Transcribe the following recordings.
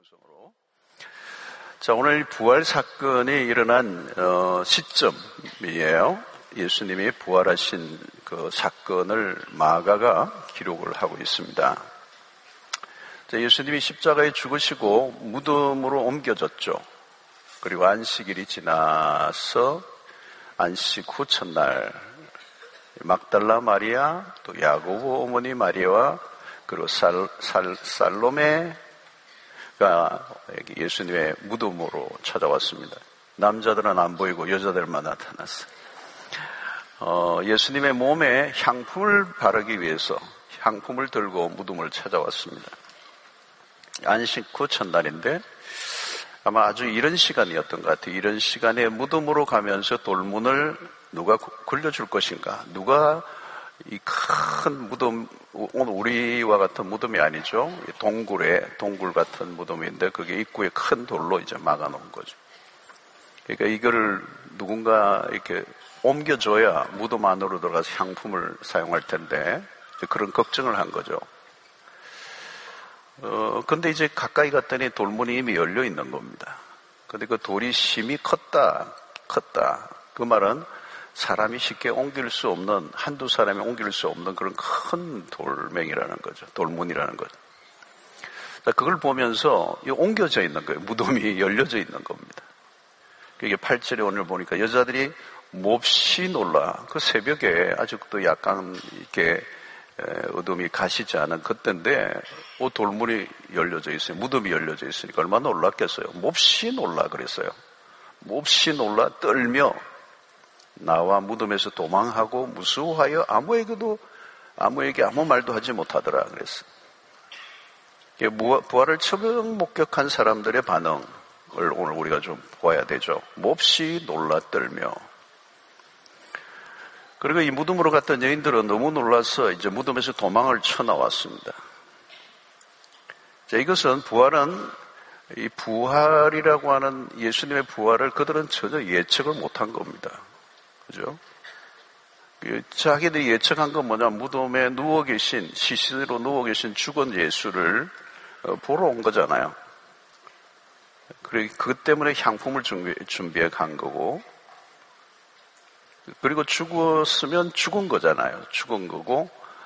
방송으로. 자, 오늘 부활 사건이 일어난 시점이에요. 예수님이 부활하신 그 사건을 마가가 기록을 하고 있습니다. 자, 예수님이 십자가에 죽으시고 무덤으로 옮겨졌죠. 그리고 안식일이 지나서 안식 후 첫날 막달라 마리아, 또 야고보 어머니 마리아와 그리고 살로메가 예수님의 무덤으로 찾아왔습니다. 남자들은 안 보이고 여자들만 나타났어요. 예수님의 몸에 향품을 바르기 위해서 향품을 들고 무덤을 찾아왔습니다. 안식 후 첫날인데 아마 아주 이른 시간이었던 것 같아요. 이른 시간에 무덤으로 가면서 돌문을 누가 굴려줄 것인가? 누가 이 큰 무덤, 오늘 우리와 같은 무덤이 아니죠. 동굴 같은 무덤인데 그게 입구에 큰 돌로 이제 막아놓은 거죠. 그러니까 이거를 누군가 이렇게 옮겨줘야 무덤 안으로 들어가서 향품을 사용할 텐데 그런 걱정을 한 거죠. 근데 이제 가까이 갔더니 돌문이 이미 열려 있는 겁니다. 근데 그 돌이 심히 컸다. 그 말은 사람이 쉽게 옮길 수 없는, 한두 사람이 옮길 수 없는 그런 큰 돌멩이라는 거죠. 돌문이라는 거죠. 그걸 보면서 옮겨져 있는 거예요. 무덤이 열려져 있는 겁니다. 이게 8절에 오늘 보니까 여자들이 몹시 놀라. 그 새벽에 아직도 약간 이렇게 어둠이 가시지 않은 그때인데 돌문이 열려져 있어요. 무덤이 열려져 있으니까 얼마나 놀랐겠어요. 몹시 놀라 그랬어요. 몹시 놀라 떨며 나와 무덤에서 도망하고 무수하여 아무에게 아무 말도 하지 못하더라 그랬어요. 부활을 처음 목격한 사람들의 반응을 오늘 우리가 좀 보아야 되죠. 몹시 놀라 떨며. 그리고 이 무덤으로 갔던 여인들은 너무 놀라서 이제 무덤에서 도망을 쳐나왔습니다. 자, 이것은 이 부활이라고 하는 예수님의 부활을 그들은 전혀 예측을 못한 겁니다. 그죠? 자기들이 예측한 건 뭐냐? 무덤에 시신으로 누워 계신 죽은 예수를 보러 온 거잖아요. 그것 때문에 향품을 준비해 간 거고, 그리고 죽었으면 죽은 거잖아요. 죽은 거고,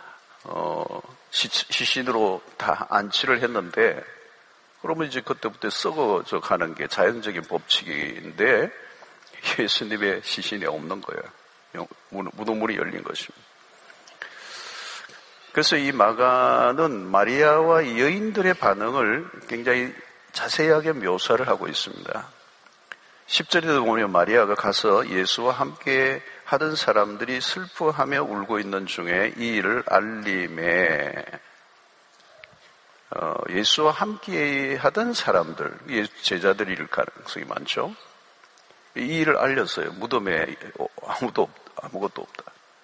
시신으로 다 안치를 했는데, 그러면 이제 그때부터 썩어져 가는 게 자연적인 법칙인데, 예수님의 시신이 없는 거예요. 무덤문이 열린 것입니다. 그래서 이 마가는 마리아와 여인들의 반응을 굉장히 자세하게 묘사를 하고 있습니다. 10절에도 보면 마리아가 가서 예수와 함께 하던 사람들이 슬퍼하며 울고 있는 중에 이 일을 알림에 예수와 함께 하던 사람들, 제자들일 가능성이 많죠. 이 일을 알렸어요. 무덤에 아무것도 없다.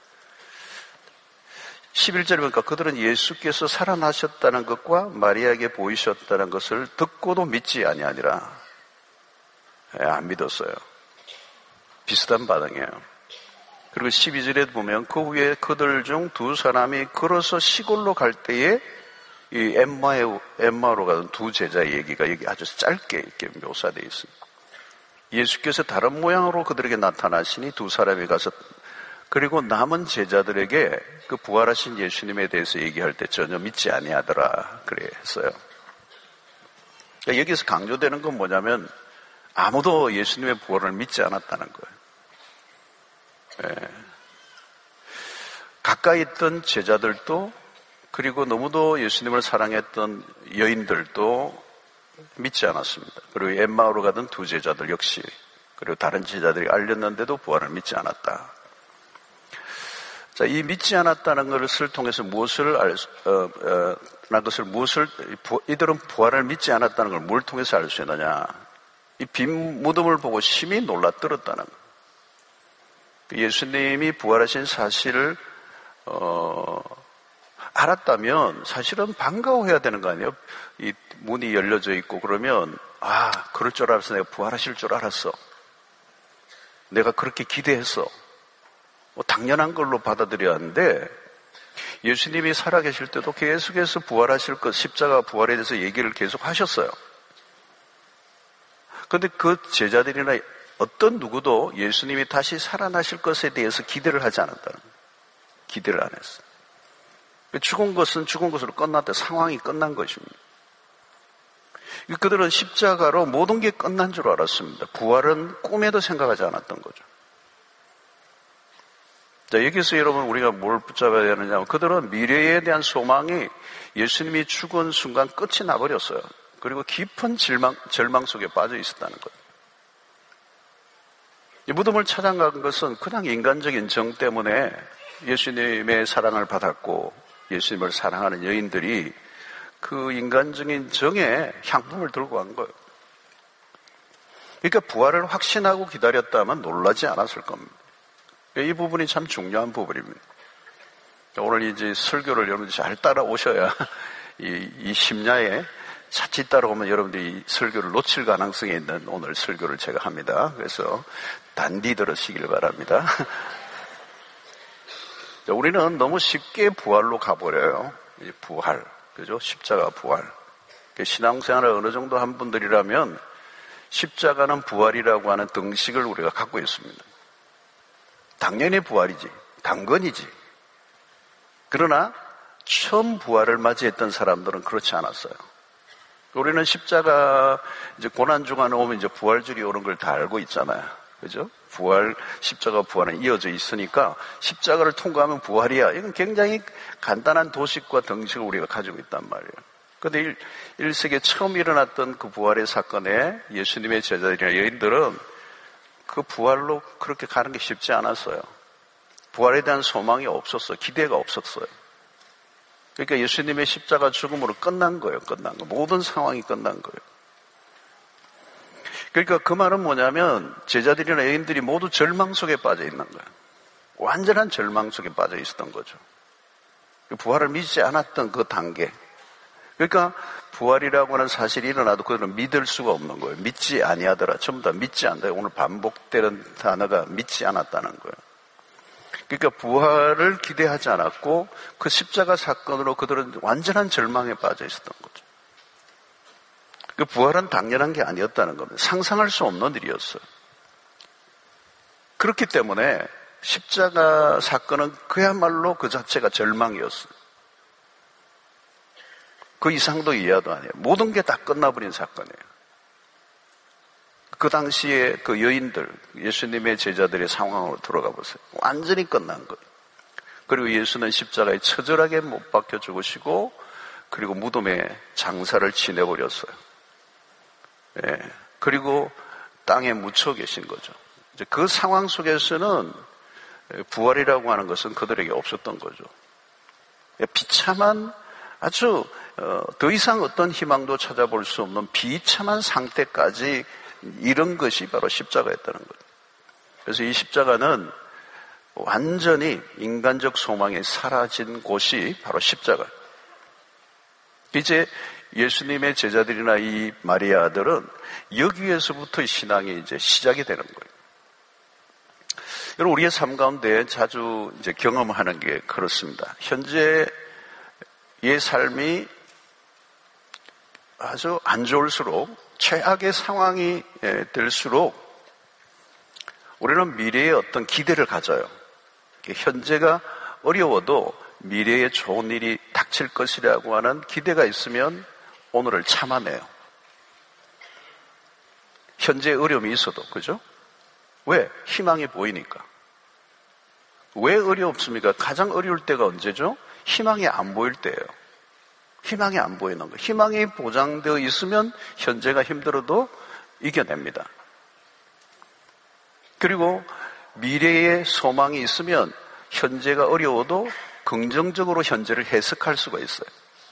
11절에 보니까 그들은 예수께서 살아나셨다는 것과 마리아에게 보이셨다는 것을 듣고도 믿지 아니하니라. 안 믿었어요. 비슷한 반응이에요. 그리고 12절에 보면 그 후에 그들 중 두 사람이 걸어서 시골로 갈 때에 이 엠마로 가던 두 제자의 얘기가 여기 아주 짧게 이렇게 묘사되어 있습니다. 예수께서 다른 모양으로 그들에게 나타나시니 두 사람이 가서 그리고 남은 제자들에게 그 부활하신 예수님에 대해서 얘기할 때 전혀 믿지 아니하더라 그래 했어요. 그러니까 여기서 강조되는 건 뭐냐면 아무도 예수님의 부활을 믿지 않았다는 거예요. 가까이 있던 제자들도 그리고 너무도 예수님을 사랑했던 여인들도 믿지 않았습니다. 그리고 엠마오로 가던 두 제자들 역시 그리고 다른 제자들이 알렸는데도 부활을 믿지 않았다. 자, 이 믿지 않았다는 것을 통해서 이들은 부활을 믿지 않았다는 걸 뭘 통해서 알 수 있느냐? 이 빈 무덤을 보고 심히 놀라 떨었다는 것. 예수님이 부활하신 사실을 알았다면 사실은 반가워해야 되는 거 아니에요? 이 문이 열려져 있고 그러면 그럴 줄 알았어. 내가 부활하실 줄 알았어. 내가 그렇게 기대했어. 당연한 걸로 받아들여야 하는데 예수님이 살아계실 때도 계속해서 부활하실 것, 십자가 부활에 대해서 얘기를 계속 하셨어요. 그런데 그 제자들이나 어떤 누구도 예수님이 다시 살아나실 것에 대해서 기대를 하지 않았다는 거예요. 기대를 안 했어요. 죽은 것은 죽은 것으로 끝났다. 상황이 끝난 것입니다. 그들은 십자가로 모든 게 끝난 줄 알았습니다. 부활은 꿈에도 생각하지 않았던 거죠. 자, 여기서 여러분 우리가 뭘 붙잡아야 되느냐? 그들은 미래에 대한 소망이 예수님이 죽은 순간 끝이 나버렸어요. 그리고 깊은 절망 속에 빠져 있었다는 거예요. 이 무덤을 찾아간 것은 그냥 인간적인 정 때문에 예수님의 사랑을 받았고 예수님을 사랑하는 여인들이 그 인간적인 정에 향품을 들고 간 거예요. 그러니까 부활을 확신하고 기다렸다면 놀라지 않았을 겁니다. 이 부분이 참 중요한 부분입니다. 오늘 이제 설교를 여러분들이 잘 따라오셔야 이 심야에 자칫 따라오면 여러분들이 이 설교를 놓칠 가능성이 있는 오늘 설교를 제가 합니다. 그래서 단디 들으시길 바랍니다. 우리는 너무 쉽게 부활로 가버려요. 부활, 그죠? 십자가 부활. 신앙생활을 어느 정도 한 분들이라면 십자가는 부활이라고 하는 등식을 우리가 갖고 있습니다. 당연히 부활이지, 당근이지. 그러나 처음 부활을 맞이했던 사람들은 그렇지 않았어요. 우리는 십자가 이제 고난주간에 오면 이제 부활절이 오는 걸 다 알고 있잖아요. 그죠? 부활, 십자가 부활은 이어져 있으니까 십자가를 통과하면 부활이야. 이건 굉장히 간단한 도식과 등식을 우리가 가지고 있단 말이에요. 그런데 1세기에 처음 일어났던 그 부활의 사건에 예수님의 제자들이나 여인들은 그 부활로 그렇게 가는 게 쉽지 않았어요. 부활에 대한 소망이 없었어요. 기대가 없었어요. 그러니까 예수님의 십자가 죽음으로 끝난 거예요. 끝난 거. 모든 상황이 끝난 거예요. 그러니까 그 말은 뭐냐면 제자들이나 여인들이 모두 절망 속에 빠져 있는 거예요. 완전한 절망 속에 빠져 있었던 거죠. 부활을 믿지 않았던 그 단계. 그러니까 부활이라고 하는 사실이 일어나도 그들은 믿을 수가 없는 거예요. 믿지 아니하더라. 전부 다 믿지 않다. 오늘 반복되는 단어가 믿지 않았다는 거예요. 그러니까 부활을 기대하지 않았고 그 십자가 사건으로 그들은 완전한 절망에 빠져 있었던 거죠. 그 부활은 당연한 게 아니었다는 겁니다. 상상할 수 없는 일이었어요. 그렇기 때문에 십자가 사건은 그야말로 그 자체가 절망이었어요. 그 이상도 이하도 아니에요. 모든 게 다 끝나버린 사건이에요. 그 당시에 그 여인들, 예수님의 제자들의 상황으로 들어가 보세요. 완전히 끝난 거예요. 그리고 예수는 십자가에 처절하게 못 박혀 죽으시고 그리고 무덤에 장사를 지내버렸어요. 예. 그리고 땅에 묻혀 계신 거죠. 이제 그 상황 속에서는 부활이라고 하는 것은 그들에게 없었던 거죠. 비참한 아주 더 이상 어떤 희망도 찾아볼 수 없는 비참한 상태까지 이런 것이 바로 십자가였다는 거예요. 그래서 이 십자가는 완전히 인간적 소망이 사라진 곳이 바로 십자가예요. 이제 예수님의 제자들이나 이 마리아들은 여기에서부터 신앙이 이제 시작이 되는 거예요. 여러분, 우리의 삶 가운데 자주 이제 경험하는 게 그렇습니다. 현재의 삶이 아주 안 좋을수록 최악의 상황이 될수록 우리는 미래에 어떤 기대를 가져요. 현재가 어려워도 미래에 좋은 일이 닥칠 것이라고 하는 기대가 있으면 오늘을 참아내요. 현재 어려움이 있어도, 그죠? 왜? 희망이 보이니까. 왜 어렵습니까? 가장 어려울 때가 언제죠? 희망이 안 보일 때예요. 희망이 안 보이는 거예요. 희망이 보장되어 있으면 현재가 힘들어도 이겨냅니다. 그리고 미래에 소망이 있으면 현재가 어려워도 긍정적으로 현재를 해석할 수가 있어요.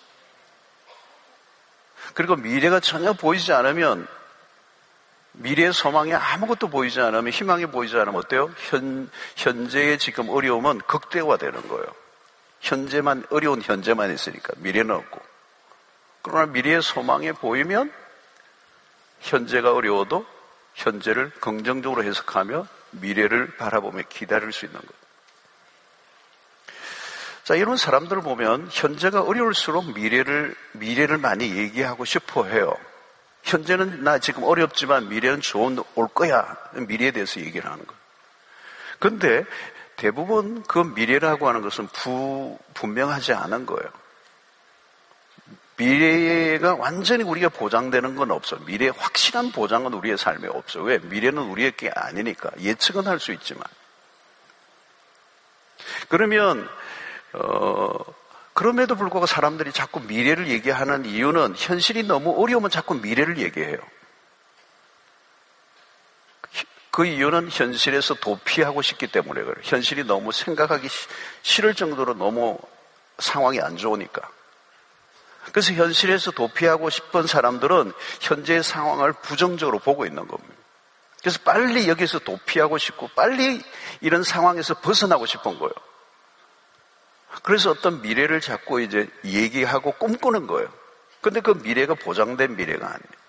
그리고 미래가 전혀 보이지 않으면 미래의 소망이 아무것도 보이지 않으면 희망이 보이지 않으면 어때요? 현재의 지금 어려움은 극대화되는 거예요. 현재만 어려운 현재만 있으니까 미래는 없고. 그러나 미래의 소망이 보이면 현재가 어려워도 현재를 긍정적으로 해석하며 미래를 바라보며 기다릴 수 있는 거예요. 자, 이런 사람들을 보면 현재가 어려울수록 미래를 많이 얘기하고 싶어 해요. 현재는 나 지금 어렵지만 미래는 좋은 올 거야. 미래에 대해서 얘기를 하는 거예요. 그런데 대부분 그 미래라고 하는 것은 분명하지 않은 거예요. 미래가 완전히 우리가 보장되는 건 없어. 미래의 확실한 보장은 우리의 삶에 없어. 왜? 미래는 우리의 게 아니니까. 예측은 할 수 있지만. 그러면 그럼에도 불구하고 사람들이 자꾸 미래를 얘기하는 이유는 현실이 너무 어려우면 자꾸 미래를 얘기해요. 그 이유는 현실에서 도피하고 싶기 때문에 그래요. 현실이 너무 생각하기 싫을 정도로 너무 상황이 안 좋으니까. 그래서 현실에서 도피하고 싶은 사람들은 현재의 상황을 부정적으로 보고 있는 겁니다. 그래서 빨리 여기서 도피하고 싶고 빨리 이런 상황에서 벗어나고 싶은 거예요. 그래서 어떤 미래를 자꾸 이제 얘기하고 꿈꾸는 거예요. 근데 그 미래가 보장된 미래가 아니에요.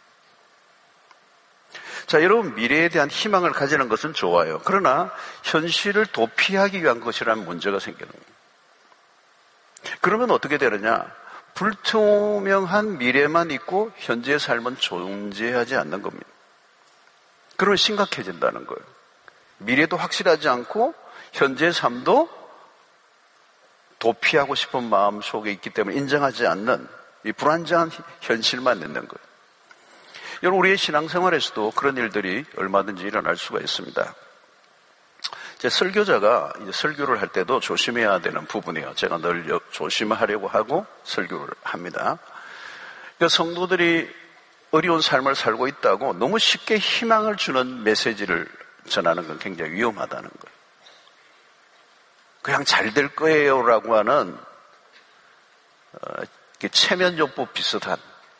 자, 여러분, 미래에 대한 희망을 가지는 것은 좋아요. 그러나 현실을 도피하기 위한 것이라는 문제가 생기는 거예요. 그러면 어떻게 되느냐? 불투명한 미래만 있고 현재의 삶은 존재하지 않는 겁니다. 그러면 심각해진다는 거예요. 미래도 확실하지 않고 현재의 삶도 도피하고 싶은 마음 속에 있기 때문에 인정하지 않는 이 불안정한 현실만 있는 거예요. 여러분, 우리의 신앙생활에서도 그런 일들이 얼마든지 일어날 수가 있습니다. 제 설교자가 이제 설교를 할 때도 조심해야 되는 부분이에요. 제가 늘 조심하려고 하고 설교를 합니다. 그러니까 성도들이 어려운 삶을 살고 있다고 너무 쉽게 희망을 주는 메시지를 전하는 건 굉장히 위험하다는 거예요. 그냥 잘 될 거예요라고 하는 체면요법 비슷한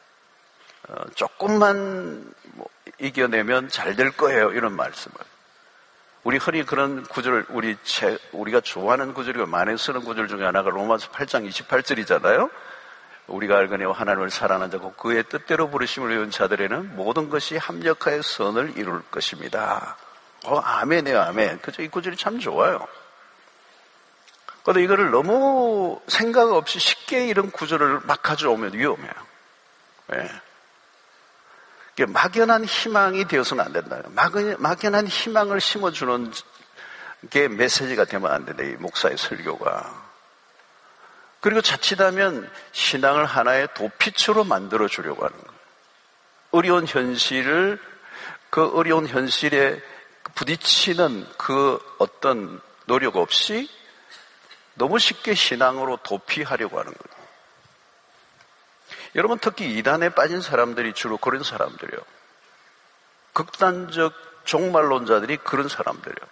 조금만 이겨내면 잘 될 거예요 이런 말씀을. 우리 흔히 그런 구절, 우리가 좋아하는 구절이고 많이 쓰는 구절 중에 하나가 로마서 8장 28절이잖아요. 우리가 알거니와 하나님을 사랑하는 자고 그의 뜻대로 부르심을 외운 자들에는 모든 것이 합력하여 선을 이룰 것입니다. 아멘이에요, 아멘. 그죠? 이 구절이 참 좋아요. 그런데 이거를 너무 생각 없이 쉽게 이런 구절을 막 가져오면 위험해요. 네. 막연한 희망이 되어서는 안 된다. 막연한 희망을 심어주는 게 메시지가 되면 안 된다. 이 목사의 설교가. 그리고 자칫하면 신앙을 하나의 도피처로 만들어 주려고 하는 거예요. 어려운 현실에 부딪히는 그 어떤 노력 없이 너무 쉽게 신앙으로 도피하려고 하는 거예요. 여러분, 특히 이단에 빠진 사람들이 주로 그런 사람들이에요. 극단적 종말론자들이 그런 사람들이에요.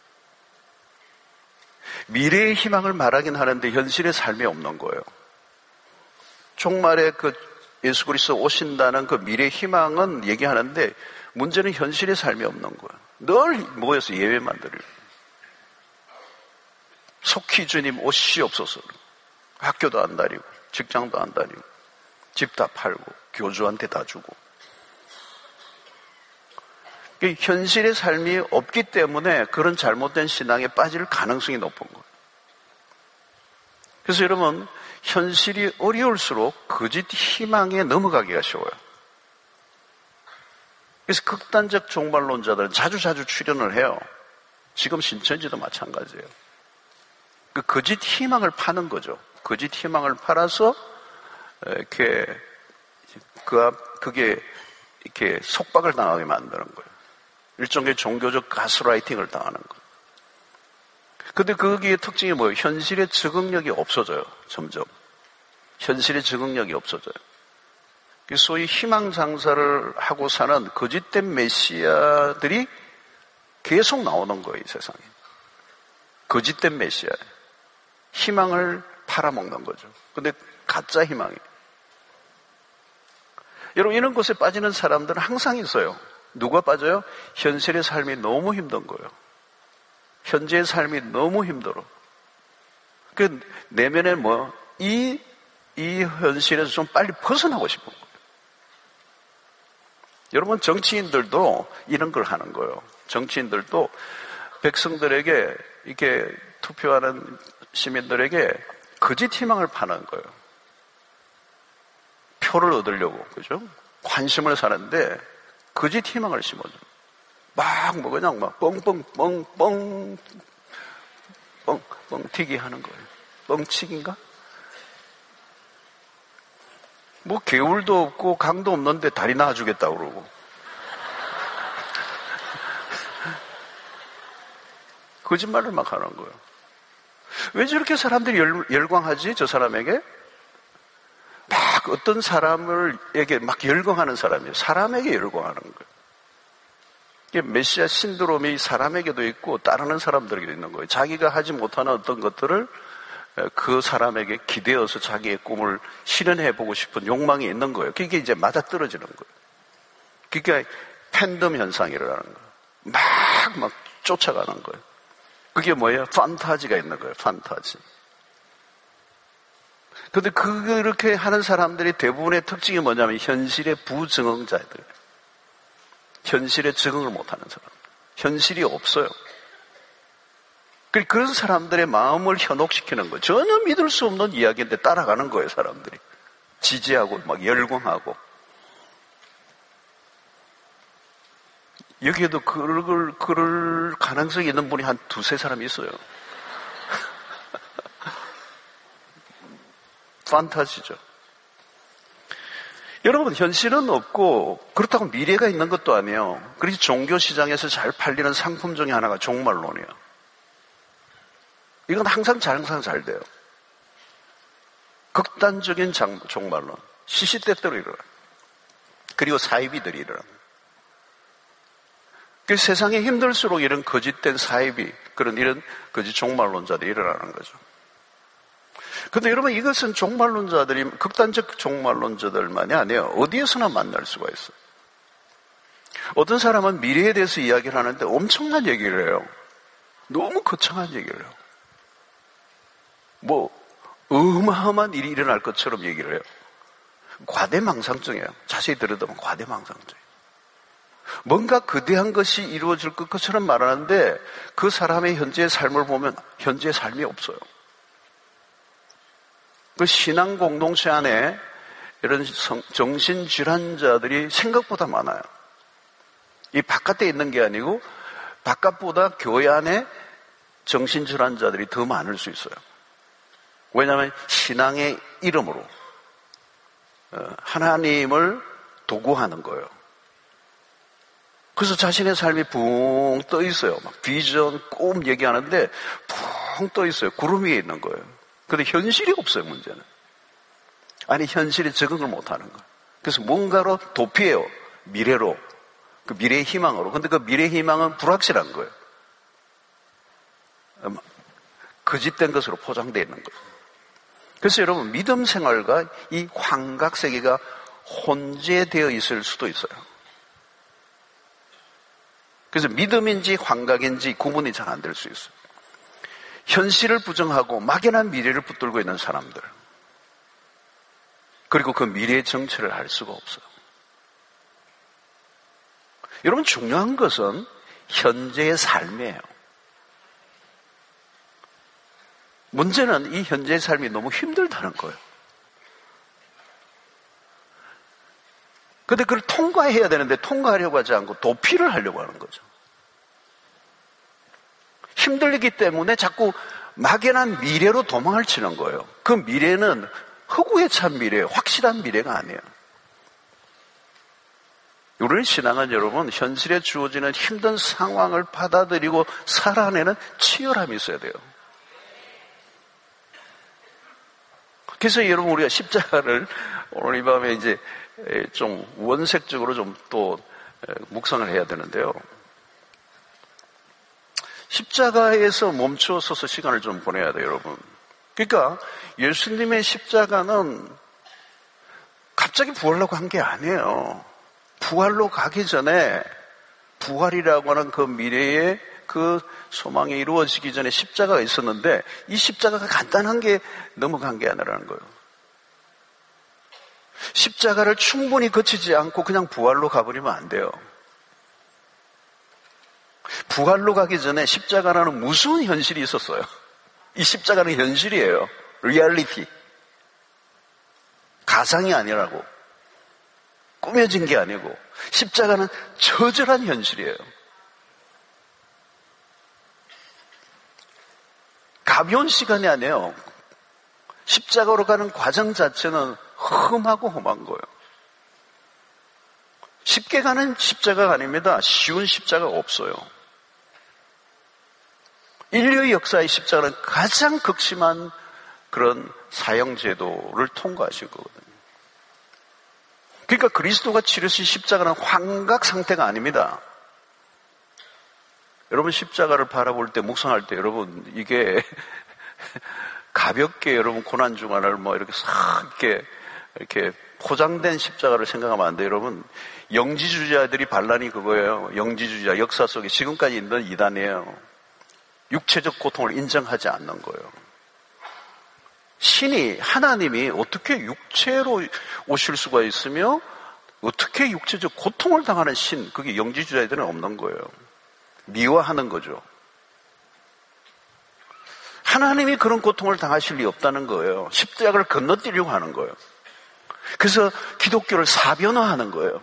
미래의 희망을 말하긴 하는데 현실의 삶이 없는 거예요. 종말에 그 예수 그리스도 오신다는 그 미래의 희망은 얘기하는데 문제는 현실의 삶이 없는 거예요. 늘 모여서 예배만 드려요. 속히 주님 오시옵소서. 학교도 안 다니고 직장도 안 다니고 집 다 팔고 교주한테 다 주고. 현실의 삶이 없기 때문에 그런 잘못된 신앙에 빠질 가능성이 높은 거예요. 그래서 여러분, 현실이 어려울수록 거짓 희망에 넘어가기가 쉬워요. 그래서 극단적 종말론자들은 자주 출연을 해요. 지금 신천지도 마찬가지예요. 그 거짓 희망을 파는 거죠. 거짓 희망을 팔아서 그게 이렇게 속박을 당하게 만드는 거예요. 일종의 종교적 가스라이팅을 당하는 거예요. 근데 거기에 특징이 뭐예요? 현실의 적응력이 없어져요. 점점. 현실의 적응력이 없어져요. 소위 희망 장사를 하고 사는 거짓된 메시아들이 계속 나오는 거예요, 이 세상에. 거짓된 메시아. 희망을 팔아먹는 거죠. 근데 가짜 희망이에요. 여러분, 이런 곳에 빠지는 사람들은 항상 있어요. 누가 빠져요? 현실의 삶이 너무 힘든 거예요. 현재의 삶이 너무 힘들어. 그 내면에 이 현실에서 좀 빨리 벗어나고 싶은 거예요. 여러분, 정치인들도 이런 걸 하는 거예요. 정치인들도 백성들에게 이렇게 투표하는 시민들에게 거짓 희망을 파는 거예요. 표를 얻으려고, 그죠? 환심을 사는데 거짓 희망을 심어줘. 막 뭐 그냥 막 뻥뻥뻥뻥 뻥튀기 하는 거예요. 뻥치기인가? 뭐 개울도 없고 강도 없는데 다리 놔주겠다고 그러고. 거짓말을 막 하는 거예요. 왜 저렇게 사람들이 열광하지? 저 사람에게? 막 어떤 사람에게 막 열광하는 사람이에요. 사람에게 열광하는 거예요. 이게 메시아 신드롬이 사람에게도 있고 따르는 사람들에게도 있는 거예요. 자기가 하지 못하는 어떤 것들을 그 사람에게 기대어서 자기의 꿈을 실현해보고 싶은 욕망이 있는 거예요. 그게 이제 맞아떨어지는 거예요. 그게 팬덤 현상이 일어나는 거예요. 막 쫓아가는 거예요. 그게 뭐예요? 판타지가 있는 거예요. 판타지. 근데 그렇게 하는 사람들이 대부분의 특징이 뭐냐면 현실의 부증응자들. 현실에 적응을 못하는 사람. 현실이 없어요. 그런 사람들의 마음을 현혹시키는 거예요. 전혀 믿을 수 없는 이야기인데 따라가는 거예요, 사람들이. 지지하고 막 열광하고. 여기에도 그럴 가능성이 있는 분이 한 두세 사람이 있어요. 판타지죠. 여러분, 현실은 없고 그렇다고 미래가 있는 것도 아니에요. 그래서 종교 시장에서 잘 팔리는 상품 중에 하나가 종말론이에요. 이건 항상 잘 돼요. 극단적인 종말론. 시시때때로 일어나요. 그리고 사이비들이 일어납니다. 그 세상에 힘들수록 이런 거짓된 사이비, 이런 거짓 종말론자들이 일어나는 거죠. 근데 여러분, 이것은 종말론자들이, 극단적 종말론자들만이 아니에요. 어디에서나 만날 수가 있어요. 어떤 사람은 미래에 대해서 이야기를 하는데 엄청난 얘기를 해요. 너무 거창한 얘기를 해요. 뭐 어마어마한 일이 일어날 것처럼 얘기를 해요. 과대망상증이에요. 자세히 들여다보면 과대망상증. 뭔가 거대한 것이 이루어질 것처럼 말하는데 그 사람의 현재의 삶을 보면 현재의 삶이 없어요. 그 신앙 공동체 안에 이런 정신질환자들이 생각보다 많아요. 이 바깥에 있는 게 아니고 바깥보다 교회 안에 정신질환자들이 더 많을 수 있어요. 왜냐하면 신앙의 이름으로 하나님을 도구하는 거예요. 그래서 자신의 삶이 붕 떠 있어요. 막 비전, 꿈 얘기하는데 붕 떠 있어요. 구름 위에 있는 거예요. 그런데 현실이 없어요, 문제는. 아니, 현실에 적응을 못 하는 거예요. 그래서 뭔가로 도피해요. 미래로. 그 미래의 희망으로. 근데 그 미래의 희망은 불확실한 거예요. 거짓된 것으로 포장되어 있는 거예요. 그래서 여러분, 믿음 생활과 이 환각 세계가 혼재되어 있을 수도 있어요. 그래서 믿음인지 환각인지 구분이 잘 안 될 수 있어요. 현실을 부정하고 막연한 미래를 붙들고 있는 사람들. 그리고 그 미래의 정체를 알 수가 없어요. 여러분, 중요한 것은 현재의 삶이에요. 문제는 이 현재의 삶이 너무 힘들다는 거예요. 근데 그걸 통과해야 되는데 통과하려고 하지 않고 도피를 하려고 하는 거죠. 힘들기 때문에 자꾸 막연한 미래로 도망을 치는 거예요. 그 미래는 허구에 찬 미래예요. 확실한 미래가 아니에요. 우리의 신앙은 여러분, 현실에 주어지는 힘든 상황을 받아들이고 살아내는 치열함이 있어야 돼요. 그래서 여러분, 우리가 십자가를 오늘 이 밤에 이제 좀 원색적으로 좀 또 묵상을 해야 되는데요. 십자가에서 멈추어 서서 시간을 좀 보내야 돼요, 여러분. 그러니까 예수님의 십자가는 갑자기 부활하고 한 게 아니에요. 부활로 가기 전에 부활이라고 하는 그 미래의 그 소망이 이루어지기 전에 십자가가 있었는데 이 십자가가 간단한 게 넘어간 게 아니라는 거예요. 십자가를 충분히 거치지 않고 그냥 부활로 가버리면 안 돼요. 부활로 가기 전에 십자가라는 무서운 현실이 있었어요. 이 십자가는 현실이에요. 리얼리티. 가상이 아니라고. 꾸며진 게 아니고 십자가는 처절한 현실이에요. 가벼운 시간이 아니에요. 십자가로 가는 과정 자체는 험하고 험한 거예요. 쉽게 가는 십자가가 아닙니다. 쉬운 십자가가 없어요. 인류의 역사의 십자가는 가장 극심한 그런 사형제도를 통과하신 거거든요. 그러니까 그리스도가 치르신 십자가는 환각 상태가 아닙니다. 여러분 십자가를 바라볼 때, 묵상할 때 여러분 이게 가볍게 여러분 고난중환을 뭐 이렇게 싹 이렇게 포장된 십자가를 생각하면 안 돼요. 여러분 영지주의자들이 반란이 그거예요. 영지주의자 역사 속에 지금까지 있는 이단이에요. 육체적 고통을 인정하지 않는 거예요. 신이, 하나님이 어떻게 육체로 오실 수가 있으며 어떻게 육체적 고통을 당하는 신, 그게 영지주의자들은 없는 거예요. 미워하는 거죠. 하나님이 그런 고통을 당하실 리 없다는 거예요. 십자가를 건너뛰려고 하는 거예요. 그래서 기독교를 사변화하는 거예요.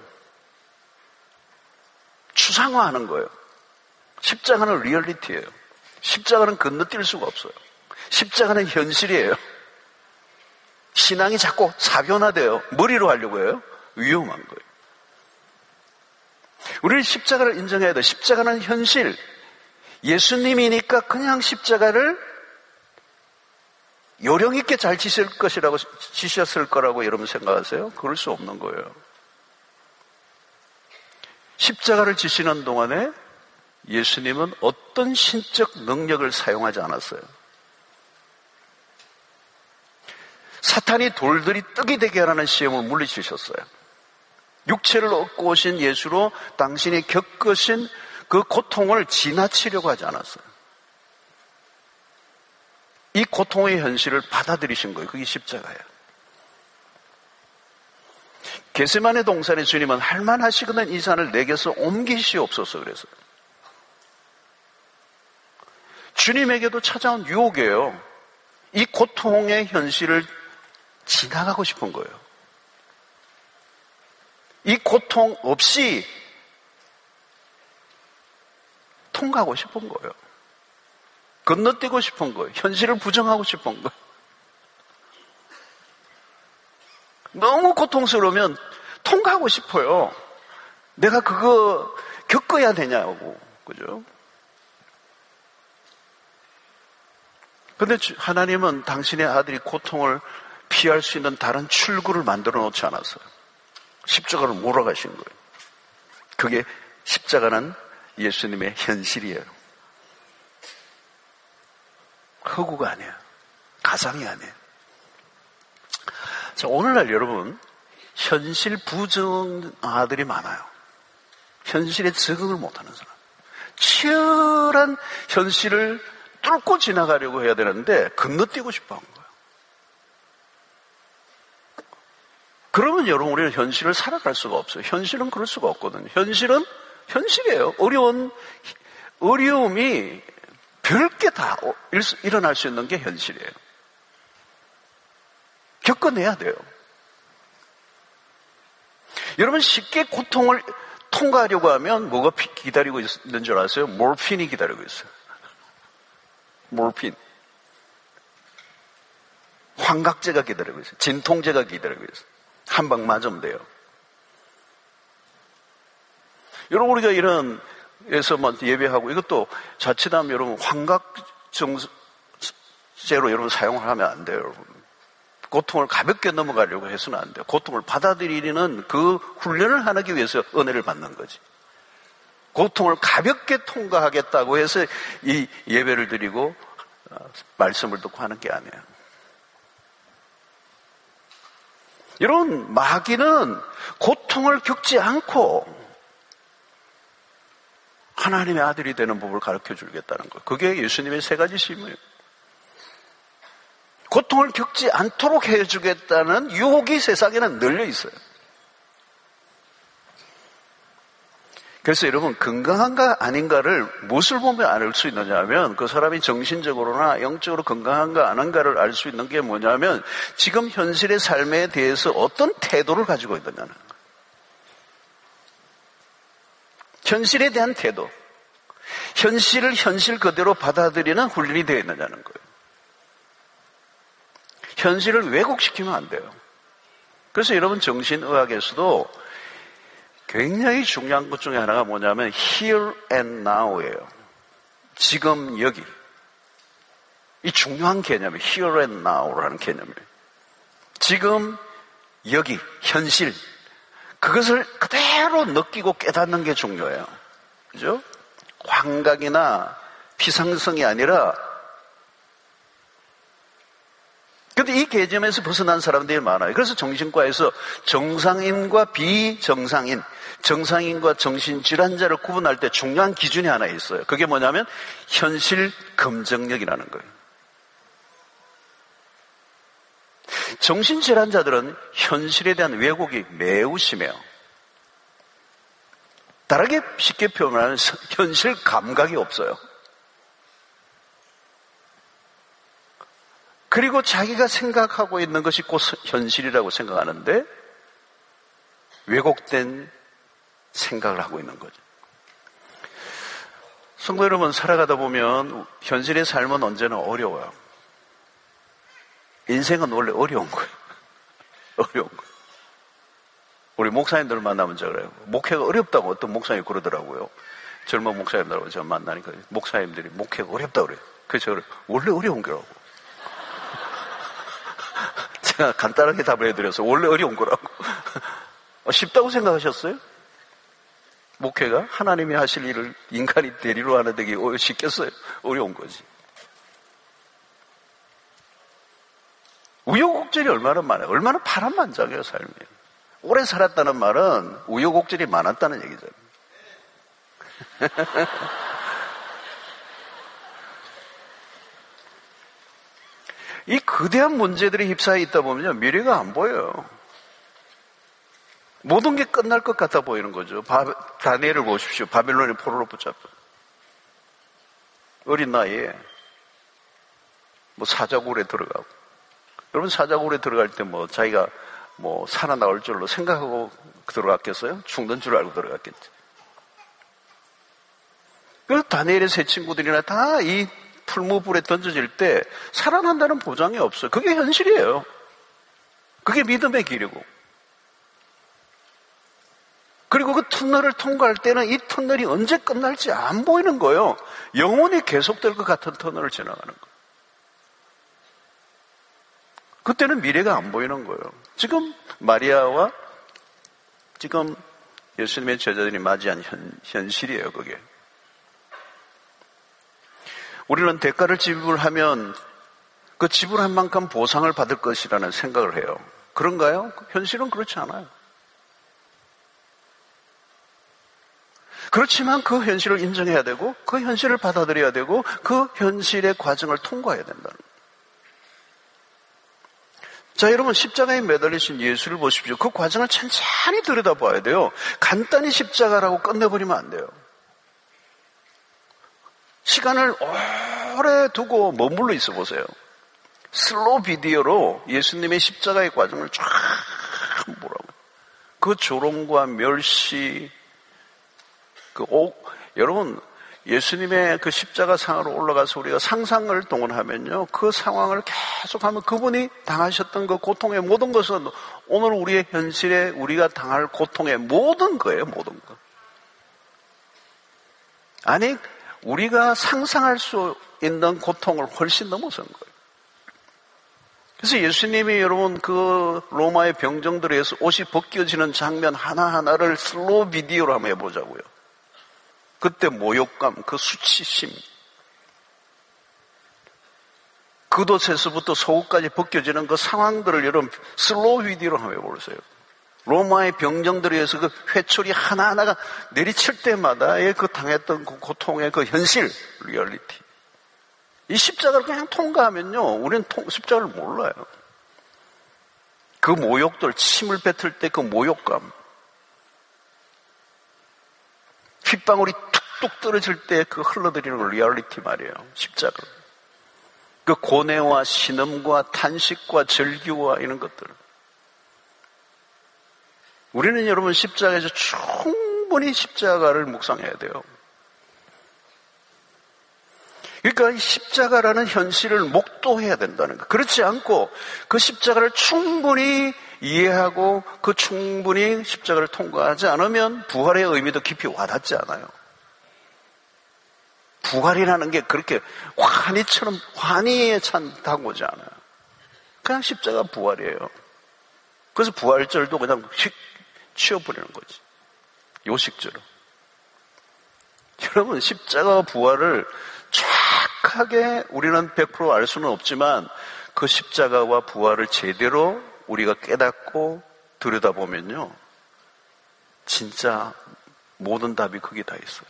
추상화하는 거예요. 십자가는 리얼리티예요. 십자가는 건너뛸 수가 없어요. 십자가는 현실이에요. 신앙이 자꾸 사변화돼요. 머리로 하려고 해요. 위험한 거예요. 우리는 십자가를 인정해야 돼요. 십자가는 현실. 예수님이니까 그냥 십자가를 요령 있게 잘 지셨을 거라고 여러분 생각하세요? 그럴 수 없는 거예요. 십자가를 지시는 동안에 예수님은 어떤 신적 능력을 사용하지 않았어요. 사탄이 돌들이 떡이 되게 하라는 시험을 물리치셨어요. 육체를 얻고 오신 예수로 당신이 겪으신 그 고통을 지나치려고 하지 않았어요. 이 고통의 현실을 받아들이신 거예요. 그게 십자가예요. 겟세마네 동산의 주님은 할만하시거든 이 산을 내게서 옮기시옵소서 그래서요. 주님에게도 찾아온 유혹이에요. 이 고통의 현실을 지나가고 싶은 거예요. 이 고통 없이 통과하고 싶은 거예요. 건너뛰고 싶은 거예요. 현실을 부정하고 싶은 거예요. 너무 고통스러우면 통과하고 싶어요. 내가 그거 겪어야 되냐고. 그죠? 근데 하나님은 당신의 아들이 고통을 피할 수 있는 다른 출구를 만들어 놓지 않았어요. 십자가를 몰아가신 거예요. 그게 십자가는 예수님의 현실이에요. 허구가 아니에요. 가상이 아니에요. 자, 오늘날 여러분 현실 부정아들이 많아요. 현실에 적응을 못하는 사람. 치열한 현실을 뚫고 지나가려고 해야 되는데 건너뛰고 싶어 하는 거예요. 그러면 여러분 우리는 현실을 살아갈 수가 없어요. 현실은 그럴 수가 없거든요. 현실은 현실이에요. 어려움이 별게 다 일어날 수 있는 게 현실이에요. 겪어내야 돼요. 여러분 쉽게 고통을 통과하려고 하면 뭐가 기다리고 있는 줄 아세요? 몰핀이 기다리고 있어요. 몰핀. 환각제가 기다리고 있어요. 진통제가 기다리고 있어요. 한 방 맞으면 돼요. 여러분 우리가 이런 에서 예배하고 이것도 자칫하면 여러분 환각제로 여러분 사용을 하면 안 돼요. 여러분. 고통을 가볍게 넘어가려고 해서는 안 돼요. 고통을 받아들이는 그 훈련을 하기 위해서 은혜를 받는 거지. 고통을 가볍게 통과하겠다고 해서 이 예배를 드리고 말씀을 듣고 하는 게 아니에요. 여러분 마귀는 고통을 겪지 않고 하나님의 아들이 되는 법을 가르쳐 주겠다는 거예요. 그게 예수님의 세 가지 심이에요. 고통을 겪지 않도록 해주겠다는 유혹이 세상에는 널려 있어요. 그래서 여러분 건강한가 아닌가를 무엇을 보면 알 수 있느냐 하면 그 사람이 정신적으로나 영적으로 건강한가 아닌가를 알 수 있는 게 뭐냐면 지금 현실의 삶에 대해서 어떤 태도를 가지고 있느냐는 거예요. 현실에 대한 태도, 현실을 현실 그대로 받아들이는 훈련이 되어 있느냐는 거예요. 현실을 왜곡시키면 안 돼요. 그래서 여러분 정신의학에서도 굉장히 중요한 것 중에 하나가 뭐냐면 here and now예요. 지금 여기. 이 중요한 개념이 here and now라는 개념이에요. 지금 여기 현실 그것을 그대로 느끼고 깨닫는 게 중요해요. 그죠? 환각이나 피상성이 아니라 근데 이 개념에서 벗어난 사람들이 많아요. 그래서 정신과에서 정상인과 비정상인, 정상인과 정신질환자를 구분할 때 중요한 기준이 하나 있어요. 그게 뭐냐면 현실 검증력이라는 거예요. 정신질환자들은 현실에 대한 왜곡이 매우 심해요. 다르게 쉽게 표현하면 현실 감각이 없어요. 그리고 자기가 생각하고 있는 것이 곧 현실이라고 생각하는데 왜곡된 생각을 하고 있는 거죠. 성도 여러분, 살아가다 보면 현실의 삶은 언제나 어려워요. 인생은 원래 어려운 거예요. 어려운 거예요. 우리 목사님들 만나면 저 그래요. 목회가 어렵다고 어떤 목사님이 그러더라고요. 젊은 목사님들하고 제가 만나니까 목사님들이 목회가 어렵다고 그래요. 그래서 제가 원래 어려운 거라고. 제가 간단하게 답을 해드려서 원래 어려운 거라고. 쉽다고 생각하셨어요? 목회가 하나님이 하실 일을 인간이 대리로 하는데 이게 쉽겠어요? 어려운 거지. 우여곡절이 얼마나 많아요. 얼마나 파란만장해요, 삶이. 오래 살았다는 말은 우여곡절이 많았다는 얘기잖아요. 이 거대한 문제들이 휩싸여 있다 보면 미래가 안 보여요. 모든 게 끝날 것 같아 보이는 거죠. 다니엘을 보십시오. 바빌론의 포로로 붙잡혀. 어린 나이에 사자굴에 들어가고. 여러분 사자굴에 들어갈 때 자기가 살아나올 줄로 생각하고 들어갔겠어요? 죽는 줄 알고 들어갔겠죠. 그래서 다니엘의 세 친구들이나 다 이 풀무불에 던져질 때 살아난다는 보장이 없어요. 그게 현실이에요. 그게 믿음의 길이고. 그리고 그 터널을 통과할 때는 이 터널이 언제 끝날지 안 보이는 거예요. 영원히 계속될 것 같은 터널을 지나가는 거예요. 그때는 미래가 안 보이는 거예요. 지금 마리아와 지금 예수님의 제자들이 맞이한 현실이에요, 그게. 우리는 대가를 지불하면 그 지불한 만큼 보상을 받을 것이라는 생각을 해요. 그런가요? 현실은 그렇지 않아요. 그렇지만 그 현실을 인정해야 되고 그 현실을 받아들여야 되고 그 현실의 과정을 통과해야 된다는 거예요. 자, 여러분 십자가에 매달리신 예수를 보십시오. 그 과정을 천천히 들여다봐야 돼요. 간단히 십자가라고 끝내버리면 안 돼요. 시간을 오래 두고 머물러 있어 보세요. 슬로우 비디오로 예수님의 십자가의 과정을 쫙 보라고. 그 조롱과 멸시, 여러분 예수님의 그 십자가 상으로 올라가서 우리가 상상을 동원하면요, 그 상황을 계속하면 그분이 당하셨던 그 고통의 모든 것은 오늘 우리의 현실에 우리가 당할 고통의 모든 거예요, 모든 거. 아니, 우리가 상상할 수 있는 고통을 훨씬 넘어선 거예요. 그래서 예수님이 여러분 그 로마의 병정들에 의해서 옷이 벗겨지는 장면 하나하나를 슬로우 비디오로 한번 해보자고요. 그때 모욕감, 그 수치심, 겉옷에서부터 속옷까지 벗겨지는 그 상황들을 여러분 슬로우 비디오로 한번 해보세요. 로마의 병정들에 의해서 그 회초리 하나하나가 내리칠 때마다의 그 당했던 그 고통의 그 현실, 리얼리티. 이 십자가를 그냥 통과하면요, 우리는 십자가를 몰라요. 그 모욕들, 침을 뱉을 때 그 모욕감, 핏방울이 툭툭 떨어질 때 그 흘러들이는 리얼리티 말이에요. 십자가. 그 고뇌와 신음과 탄식과 절규와 이런 것들. 우리는 여러분 십자가에서 충분히 충분히 십자가를 묵상해야 돼요. 그러니까 이 십자가라는 현실을 목도해야 된다는 거. 그렇지 않고 그 십자가를 충분히 이해하고 그 충분히 십자가를 통과하지 않으면 부활의 의미도 깊이 와닿지 않아요. 부활이라는 게 그렇게 환희처럼 환희에 찬다고지 않아요. 그냥 십자가 부활이에요. 그래서 부활절도 그냥 휙 치워버리는 거지. 요식절로. 여러분, 십자가 부활을 정확하게 우리는 100% 알 수는 없지만 그 십자가와 부활을 제대로 우리가 깨닫고 들여다보면요, 진짜 모든 답이 거기 다 있어요.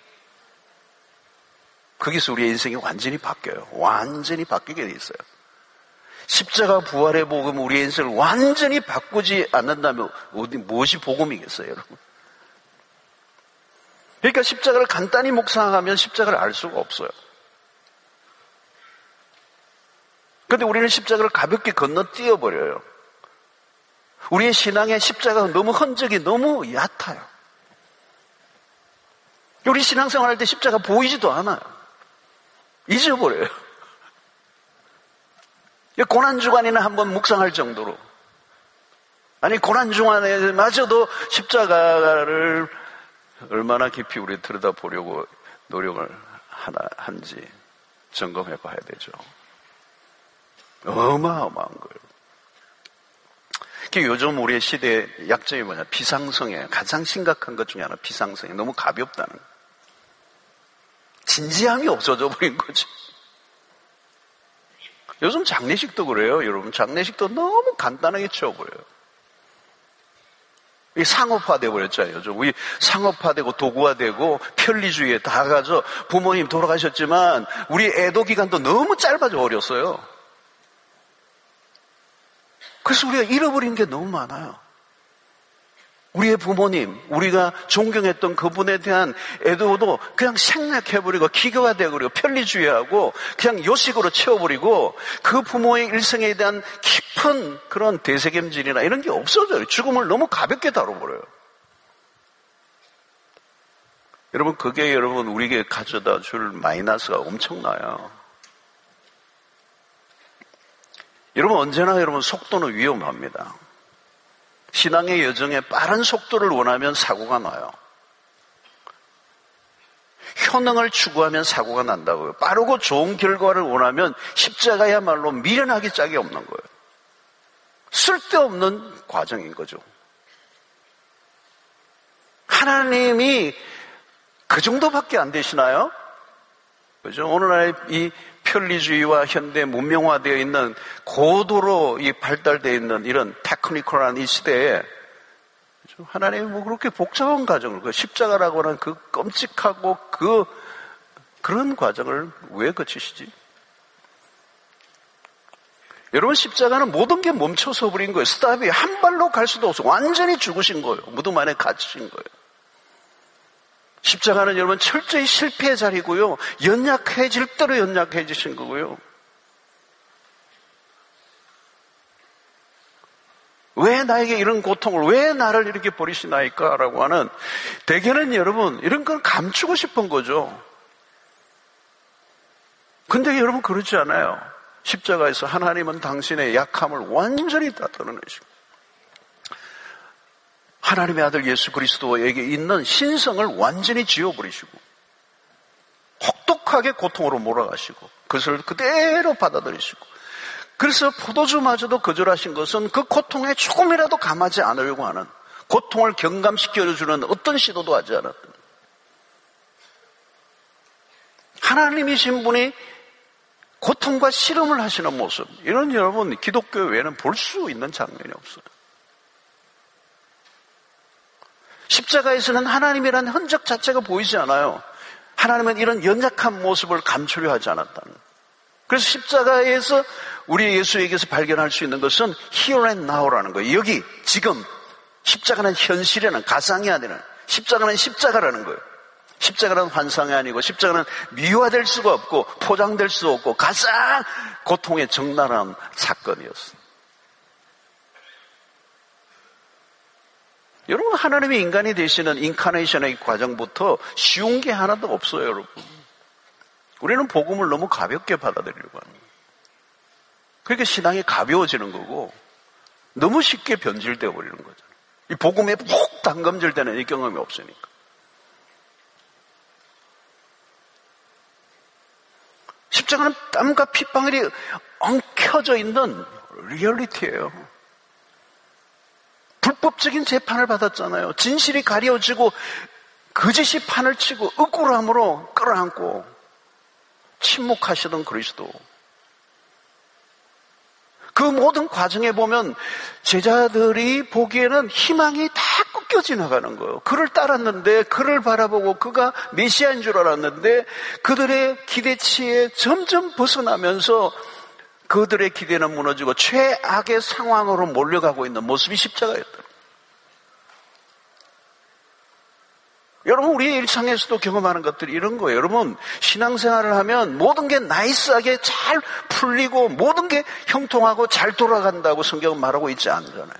거기서 우리의 인생이 완전히 바뀌어요. 완전히 바뀌게 돼 있어요. 십자가 부활의 복음 우리의 인생을 완전히 바꾸지 않는다면 무엇이 복음이겠어요, 여러분? 그러니까 십자가를 간단히 묵상하면 십자가를 알 수가 없어요. 그런데 우리는 십자가를 가볍게 건너뛰어버려요. 우리의 신앙의 십자가가 너무 흔적이 너무 얕아요. 우리 신앙생활할 때 십자가 보이지도 않아요. 잊어버려요. 고난주간이나 한번 묵상할 정도로. 아니, 고난주간에마저도 십자가를 얼마나 깊이 우리 들여다보려고 노력을 한지 점검해 봐야 되죠. 어마어마한 거예요. 요즘 우리의 시대의 약점이 뭐냐? 비상성이에요. 가장 심각한 것 중에 하나 비상성이 너무 가볍다는 거예요. 진지함이 없어져 버린 거죠. 요즘 장례식도 그래요. 여러분, 장례식도 너무 간단하게 치워버려요. 이 상업화돼 버렸잖아요. 요즘 우리 상업화되고 도구화되고 편리주의에 다 가서 부모님 돌아가셨지만 우리 애도 기간도 너무 짧아져 버렸어요. 그래서 우리가 잃어버린 게 너무 많아요. 우리의 부모님, 우리가 존경했던 그분에 대한 애도도 그냥 생략해버리고 기교화되고 편리주의하고 그냥 요식으로 채워버리고 그 부모의 일생에 대한 깊은 그런 대세겜질이나 이런 게 없어져요. 죽음을 너무 가볍게 다뤄버려요. 여러분, 그게 여러분 우리에게 가져다 줄 마이너스가 엄청나요. 여러분, 언제나 여러분 속도는 위험합니다. 신앙의 여정에 빠른 속도를 원하면 사고가 나요. 효능을 추구하면 사고가 난다고요. 빠르고 좋은 결과를 원하면 십자가야말로 미련하기 짝이 없는 거예요. 쓸데없는 과정인 거죠. 하나님이 그 정도밖에 안 되시나요? 그죠? 오늘날 이 편리주의와 현대 문명화되어 있는 고도로 발달되어 있는 이런 테크니컬한 이 시대에 하나님이 뭐 그렇게 복잡한 과정을, 그 십자가라고 하는 그 끔찍하고 그런 과정을 왜 거치시지? 여러분, 십자가는 모든 게 멈춰서 버린 거예요. 스탑이 한 발로 갈 수도 없어. 완전히 죽으신 거예요. 무덤 안에 갇히신 거예요. 십자가는 여러분 철저히 실패의 자리고요. 연약해질 대로 연약해지신 거고요. 왜 나에게 이런 고통을, 왜 나를 이렇게 버리시나이까? 라고 하는, 대개는 여러분 이런 건 감추고 싶은 거죠. 근데 여러분 그렇지 않아요. 십자가에서 하나님은 당신의 약함을 완전히 다 드러내시고 하나님의 아들 예수 그리스도에게 있는 신성을 완전히 지워버리시고 혹독하게 고통으로 몰아가시고 그것을 그대로 받아들이시고, 그래서 포도주마저도 거절하신 것은 그 고통에 조금이라도 감하지 않으려고 하는, 고통을 경감시켜주는 어떤 시도도 하지 않았던 하나님이신 분이 고통과 씨름을 하시는 모습, 이런 여러분 기독교 외에는 볼 수 있는 장면이 없어요. 십자가에서는 하나님이라는 흔적 자체가 보이지 않아요. 하나님은 이런 연약한 모습을 감추려 하지 않았다는. 그래서 십자가에서 우리 예수에게서 발견할 수 있는 것은 here and now라는 거예요. 여기, 지금. 십자가는 현실이라는, 가상이 아니라 십자가는 십자가라는 거예요. 십자가는 환상이 아니고 십자가는 미화될 수가 없고 포장될 수 없고 가장 고통의 적나라한 사건이었어요. 여러분, 하나님이 인간이 되시는 인카네이션의 과정부터 쉬운 게 하나도 없어요, 여러분. 우리는 복음을 너무 가볍게 받아들이려고 합니다. 그러니까 신앙이 가벼워지는 거고 너무 쉽게 변질되어 버리는 거죠. 이 복음에 푹 담금질되는 이 경험이 없으니까. 십자가는 땀과 핏방울이 엉켜져 있는 리얼리티예요. 불법적인 재판을 받았잖아요. 진실이 가려지고 거짓이 판을 치고 억울함으로 끌어안고 침묵하시던 그리스도. 그 모든 과정에 보면 제자들이 보기에는 희망이 다 꺾여 지나가는 거예요. 그를 따랐는데, 그를 바라보고 그가 메시아인 줄 알았는데 그들의 기대치에 점점 벗어나면서 그들의 기대는 무너지고 최악의 상황으로 몰려가고 있는 모습이 십자가였다. 여러분, 우리의 일상에서도 경험하는 것들이 이런 거예요. 여러분, 신앙생활을 하면 모든 게 나이스하게 잘 풀리고 모든 게 형통하고 잘 돌아간다고 성경은 말하고 있지 않잖아요.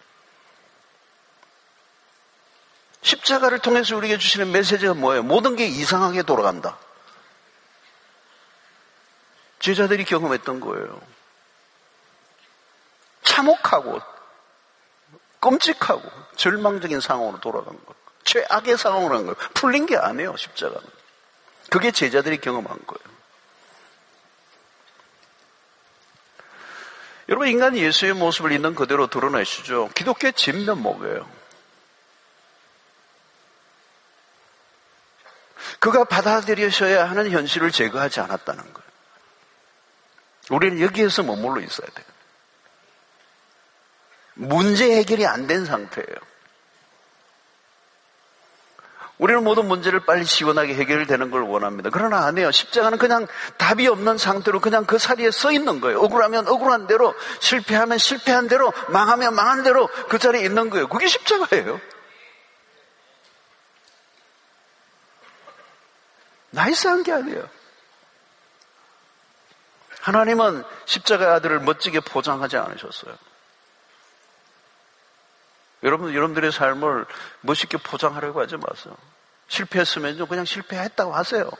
십자가를 통해서 우리에게 주시는 메시지가 뭐예요? 모든 게 이상하게 돌아간다. 제자들이 경험했던 거예요. 참혹하고 끔찍하고 절망적인 상황으로 돌아간 거예요. 최악의 상황으로 한 거예요. 풀린 게 아니에요, 십자가는. 그게 제자들이 경험한 거예요. 여러분, 인간이 예수의 모습을 있는 그대로 드러내시죠. 기독교의 진면목이에요. 그가 받아들여셔야 하는 현실을 제거하지 않았다는 거예요. 우리는 여기에서 머물러 있어야 돼요. 문제 해결이 안 된 상태예요. 우리는 모든 문제를 빨리 시원하게 해결되는 걸 원합니다. 그러나 아니에요. 십자가는 그냥 답이 없는 상태로 그냥 그 자리에 서 있는 거예요. 억울하면 억울한 대로, 실패하면 실패한 대로, 망하면 망한 대로 그 자리에 있는 거예요. 그게 십자가예요. 나이스한 게 아니에요. 하나님은 십자가의 아들을 멋지게 포장하지 않으셨어요. 여러분들의 삶을 멋있게 포장하려고 하지 마세요. 실패했으면 그냥 실패했다고 하세요.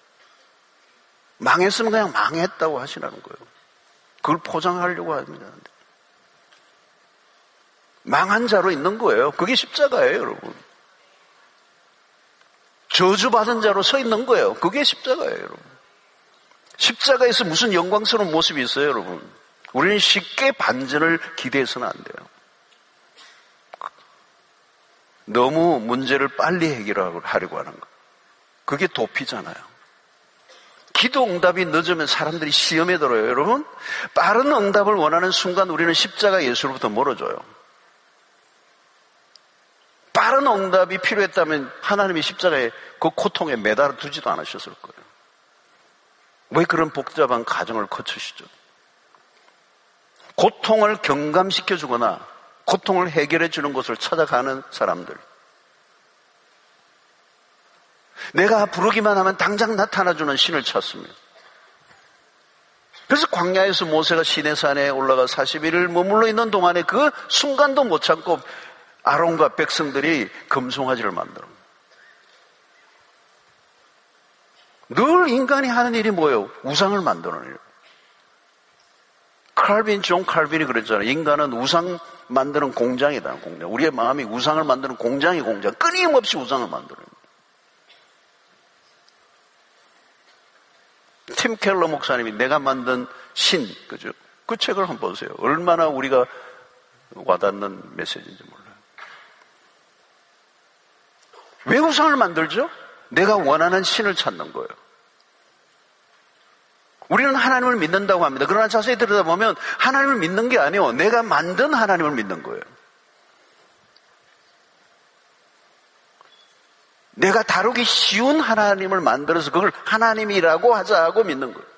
망했으면 그냥 망했다고 하시라는 거예요. 그걸 포장하려고 합니다. 망한 자로 있는 거예요. 그게 십자가예요, 여러분. 저주받은 자로 서 있는 거예요. 그게 십자가예요, 여러분. 십자가에서 무슨 영광스러운 모습이 있어요, 여러분. 우리는 쉽게 반전을 기대해서는 안 돼요. 너무 문제를 빨리 해결하려고 하는 거. 그게 도피잖아요. 기도 응답이 늦으면 사람들이 시험에 들어요. 여러분, 빠른 응답을 원하는 순간 우리는 십자가 예수로부터 멀어져요. 빠른 응답이 필요했다면 하나님이 십자가에 그 고통에 매달아 두지도 않으셨을 거예요. 왜 그런 복잡한 과정을 거치시죠? 고통을 경감시켜주거나 고통을 해결해 주는 것을 찾아가는 사람들. 내가 부르기만 하면 당장 나타나주는 신을 찾습니다. 그래서 광야에서 모세가 시내산에 올라가 40일을 머물러 있는 동안에 그 순간도 못 참고 아론과 백성들이 금송아지를 만들어. 늘 인간이 하는 일이 뭐예요? 우상을 만드는 일. 존 칼빈이 그랬잖아요. 인간은 우상 만드는 공장이다. 공장. 우리의 마음이 우상을 만드는 공장. 끊임없이 우상을 만드는. 팀 켈러 목사님이 내가 만든 신, 그죠? 그 책을 한번 보세요. 얼마나 우리가 와닿는 메시지인지 몰라요. 왜 우상을 만들죠? 내가 원하는 신을 찾는 거예요. 우리는 하나님을 믿는다고 합니다. 그러나 자세히 들여다보면 하나님을 믿는 게 아니에요. 내가 만든 하나님을 믿는 거예요. 내가 다루기 쉬운 하나님을 만들어서 그걸 하나님이라고 하자고 믿는 거예요.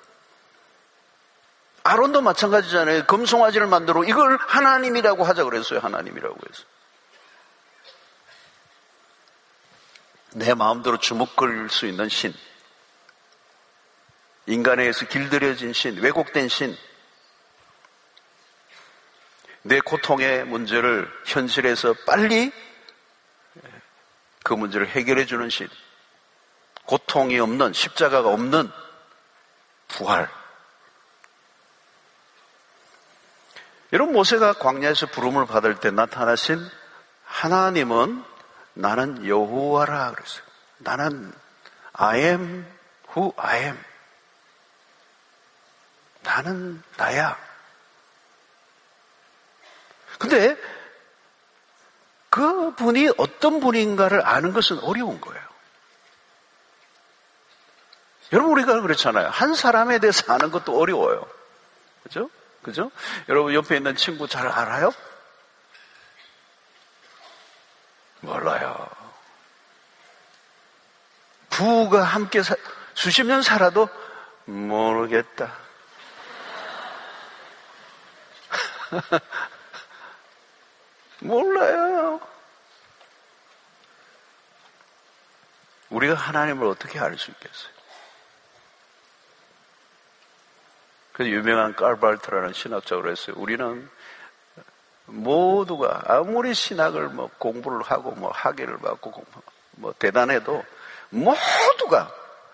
아론도 마찬가지잖아요. 금송아지를 만들어 이걸 하나님이라고 하자 그랬어요. 하나님이라고 해서. 내 마음대로 주먹 걸릴 수 있는 신. 인간에 의해서 길들여진 신, 왜곡된 신. 내 고통의 문제를 현실에서 빨리 그 문제를 해결해 주는 신, 고통이 없는, 십자가가 없는 부활. 여러분, 모세가 광야에서 부름을 받을 때 나타나신 하나님은 나는 여호와라 그랬어요. 나는 I am who I am. 나는 나야. 근데 그 분이 어떤 분인가를 아는 것은 어려운 거예요. 여러분, 우리가 그렇잖아요. 한 사람에 대해서 아는 것도 어려워요. 그죠? 그죠? 여러분, 옆에 있는 친구 잘 알아요? 몰라요. 부부가 함께 수십 년 살아도 모르겠다. 몰라요. 우리가 하나님을 어떻게 알 수 있겠어요? 그 유명한 깔발트라는 신학자가 그랬어요. 우리는 모두가 아무리 신학을 공부를 하고 학위를 받고 대단해도 모두가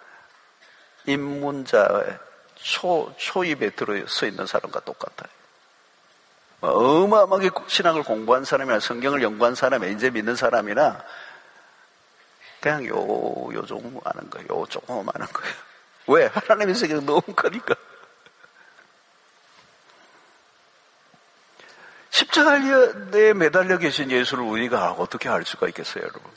입문자의 초입에 들어서 있는 사람과 똑같아요. 어마어마하게 신학을 공부한 사람이나 성경을 연구한 사람이나 이제 믿는 사람이나 그냥 요 정도 아는 거예요. 요 조금 아는 거예요. 왜? 하나님의 세계가 너무 크니까. 십자가에 매달려 계신 예수를 우리가 어떻게 알 수가 있겠어요, 여러분?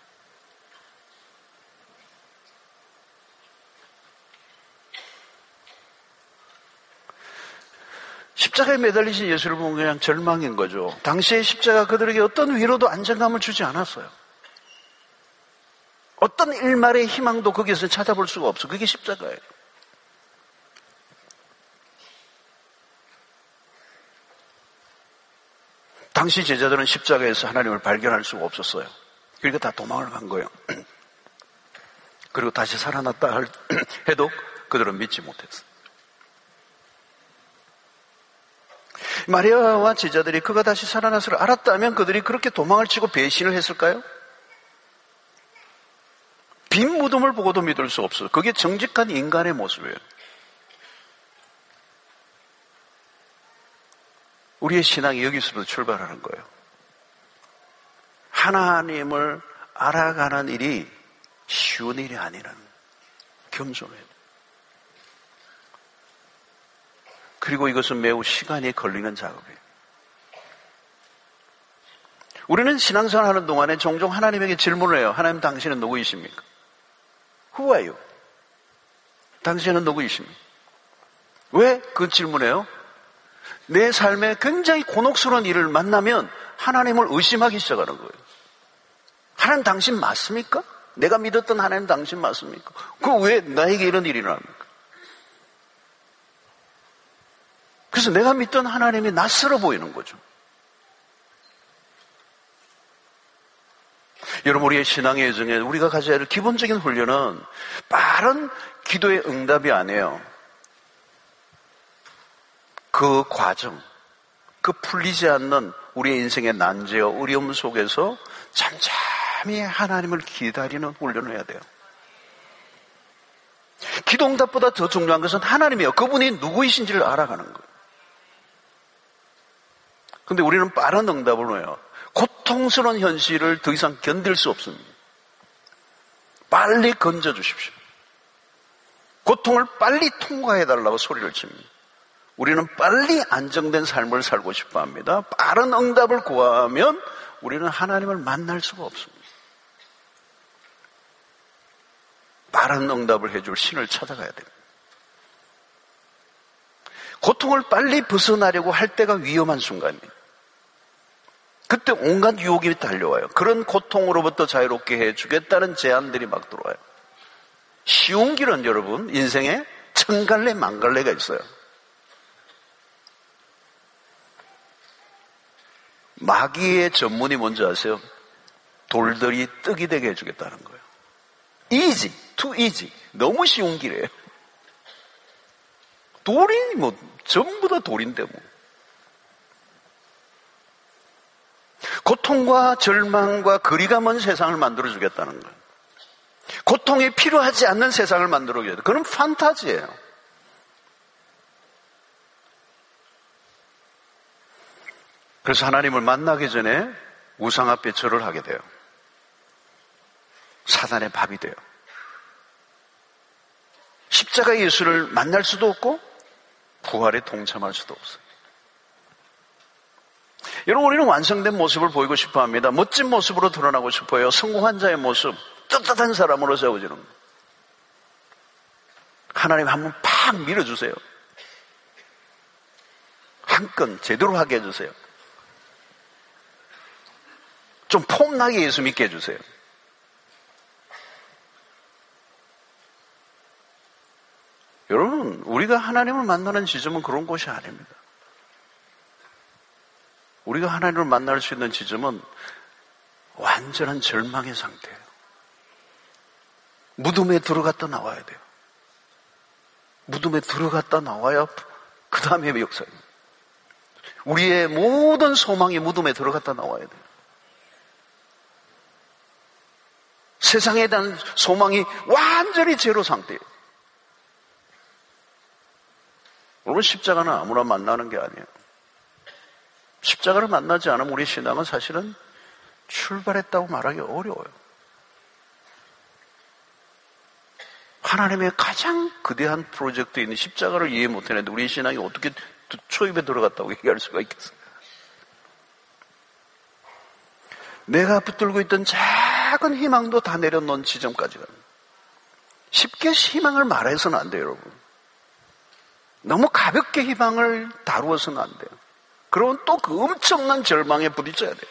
십자가에 매달리신 예수를 보면 그냥 절망인 거죠. 당시의 십자가 그들에게 어떤 위로도 안정감을 주지 않았어요. 어떤 일말의 희망도 거기에서 찾아볼 수가 없어. 그게 십자가예요. 당시 제자들은 십자가에서 하나님을 발견할 수가 없었어요. 그러니까 다 도망을 간 거예요. 그리고 다시 살아났다 해도 그들은 믿지 못했어요. 마리아와 제자들이 그가 다시 살아났을 알았다면 그들이 그렇게 도망을 치고 배신을 했을까요? 빈 무덤을 보고도 믿을 수 없어요. 그게 정직한 인간의 모습이에요. 우리의 신앙이 여기서부터 출발하는 거예요. 하나님을 알아가는 일이 쉬운 일이 아니라는 겸손해요. 그리고 이것은 매우 시간이 걸리는 작업이에요. 우리는 신앙생활 하는 동안에 종종 하나님에게 질문을 해요. 하나님, 당신은 누구이십니까? Who are you? 당신은 누구이십니까? 왜 그 질문해요? 내 삶에 굉장히 곤혹스러운 일을 만나면 하나님을 의심하기 시작하는 거예요. 하나님, 당신 맞습니까? 내가 믿었던 하나님 당신 맞습니까? 그 왜 나에게 이런 일이 일어납니까? 그래서 내가 믿던 하나님이 낯설어 보이는 거죠. 여러분, 우리의 신앙의 여정에 우리가 가져야 할 기본적인 훈련은 빠른 기도의 응답이 아니에요. 그 과정, 그 풀리지 않는 우리의 인생의 난제와 어려움 속에서 잠잠히 하나님을 기다리는 훈련을 해야 돼요. 기도 응답보다 더 중요한 것은 하나님이에요. 그분이 누구이신지를 알아가는 거예요. 근데 우리는 빠른 응답을 해요. 고통스러운 현실을 더 이상 견딜 수 없습니다. 빨리 건져주십시오. 고통을 빨리 통과해달라고 소리를 칩니다. 우리는 빨리 안정된 삶을 살고 싶어 합니다. 빠른 응답을 구하면 우리는 하나님을 만날 수가 없습니다. 빠른 응답을 해줄 신을 찾아가야 됩니다. 고통을 빨리 벗어나려고 할 때가 위험한 순간입니다. 그때 온갖 유혹이 달려와요. 그런 고통으로부터 자유롭게 해주겠다는 제안들이 막 들어와요. 쉬운 길은 여러분, 인생에 천갈래 만갈래가 있어요. 마귀의 전문이 뭔지 아세요? 돌들이 떡이 되게 해주겠다는 거예요. easy, too easy. 너무 쉬운 길이에요. 돌이 전부 다 돌인데 고통과 절망과 거리가 먼 세상을 만들어주겠다는 거예요. 고통이 필요하지 않는 세상을 만들어주겠다. 그건 판타지예요. 그래서 하나님을 만나기 전에 우상 앞에 절을 하게 돼요. 사단의 밥이 돼요. 십자가 예수를 만날 수도 없고 부활에 동참할 수도 없어요. 여러분, 우리는 완성된 모습을 보이고 싶어 합니다. 멋진 모습으로 드러나고 싶어요. 성공한 자의 모습, 떳떳한 사람으로 세워지는 거예요. 하나님 한번 팍 밀어주세요. 한 건 제대로 하게 해주세요. 좀 폼나게 예수 믿게 해주세요. 여러분, 우리가 하나님을 만나는 지점은 그런 곳이 아닙니다. 우리가 하나님을 만날 수 있는 지점은 완전한 절망의 상태예요. 무덤에 들어갔다 나와야 돼요. 무덤에 들어갔다 나와야 그 다음에 역사입니다. 우리의 모든 소망이 무덤에 들어갔다 나와야 돼요. 세상에 대한 소망이 완전히 제로 상태예요. 여러분, 십자가는 아무나 만나는 게 아니에요. 십자가를 만나지 않으면 우리 신앙은 사실은 출발했다고 말하기 어려워요. 하나님의 가장 거대한 프로젝트인 십자가를 이해 못했는데 우리 신앙이 어떻게 초입에 들어갔다고 얘기할 수가 있겠어요? 내가 붙들고 있던 작은 희망도 다 내려놓은 지점까지 갑니다. 쉽게 희망을 말해서는 안 돼요, 여러분. 너무 가볍게 희망을 다루어서는 안 돼요. 그러면 또 그 엄청난 절망에 부딪혀야 돼요.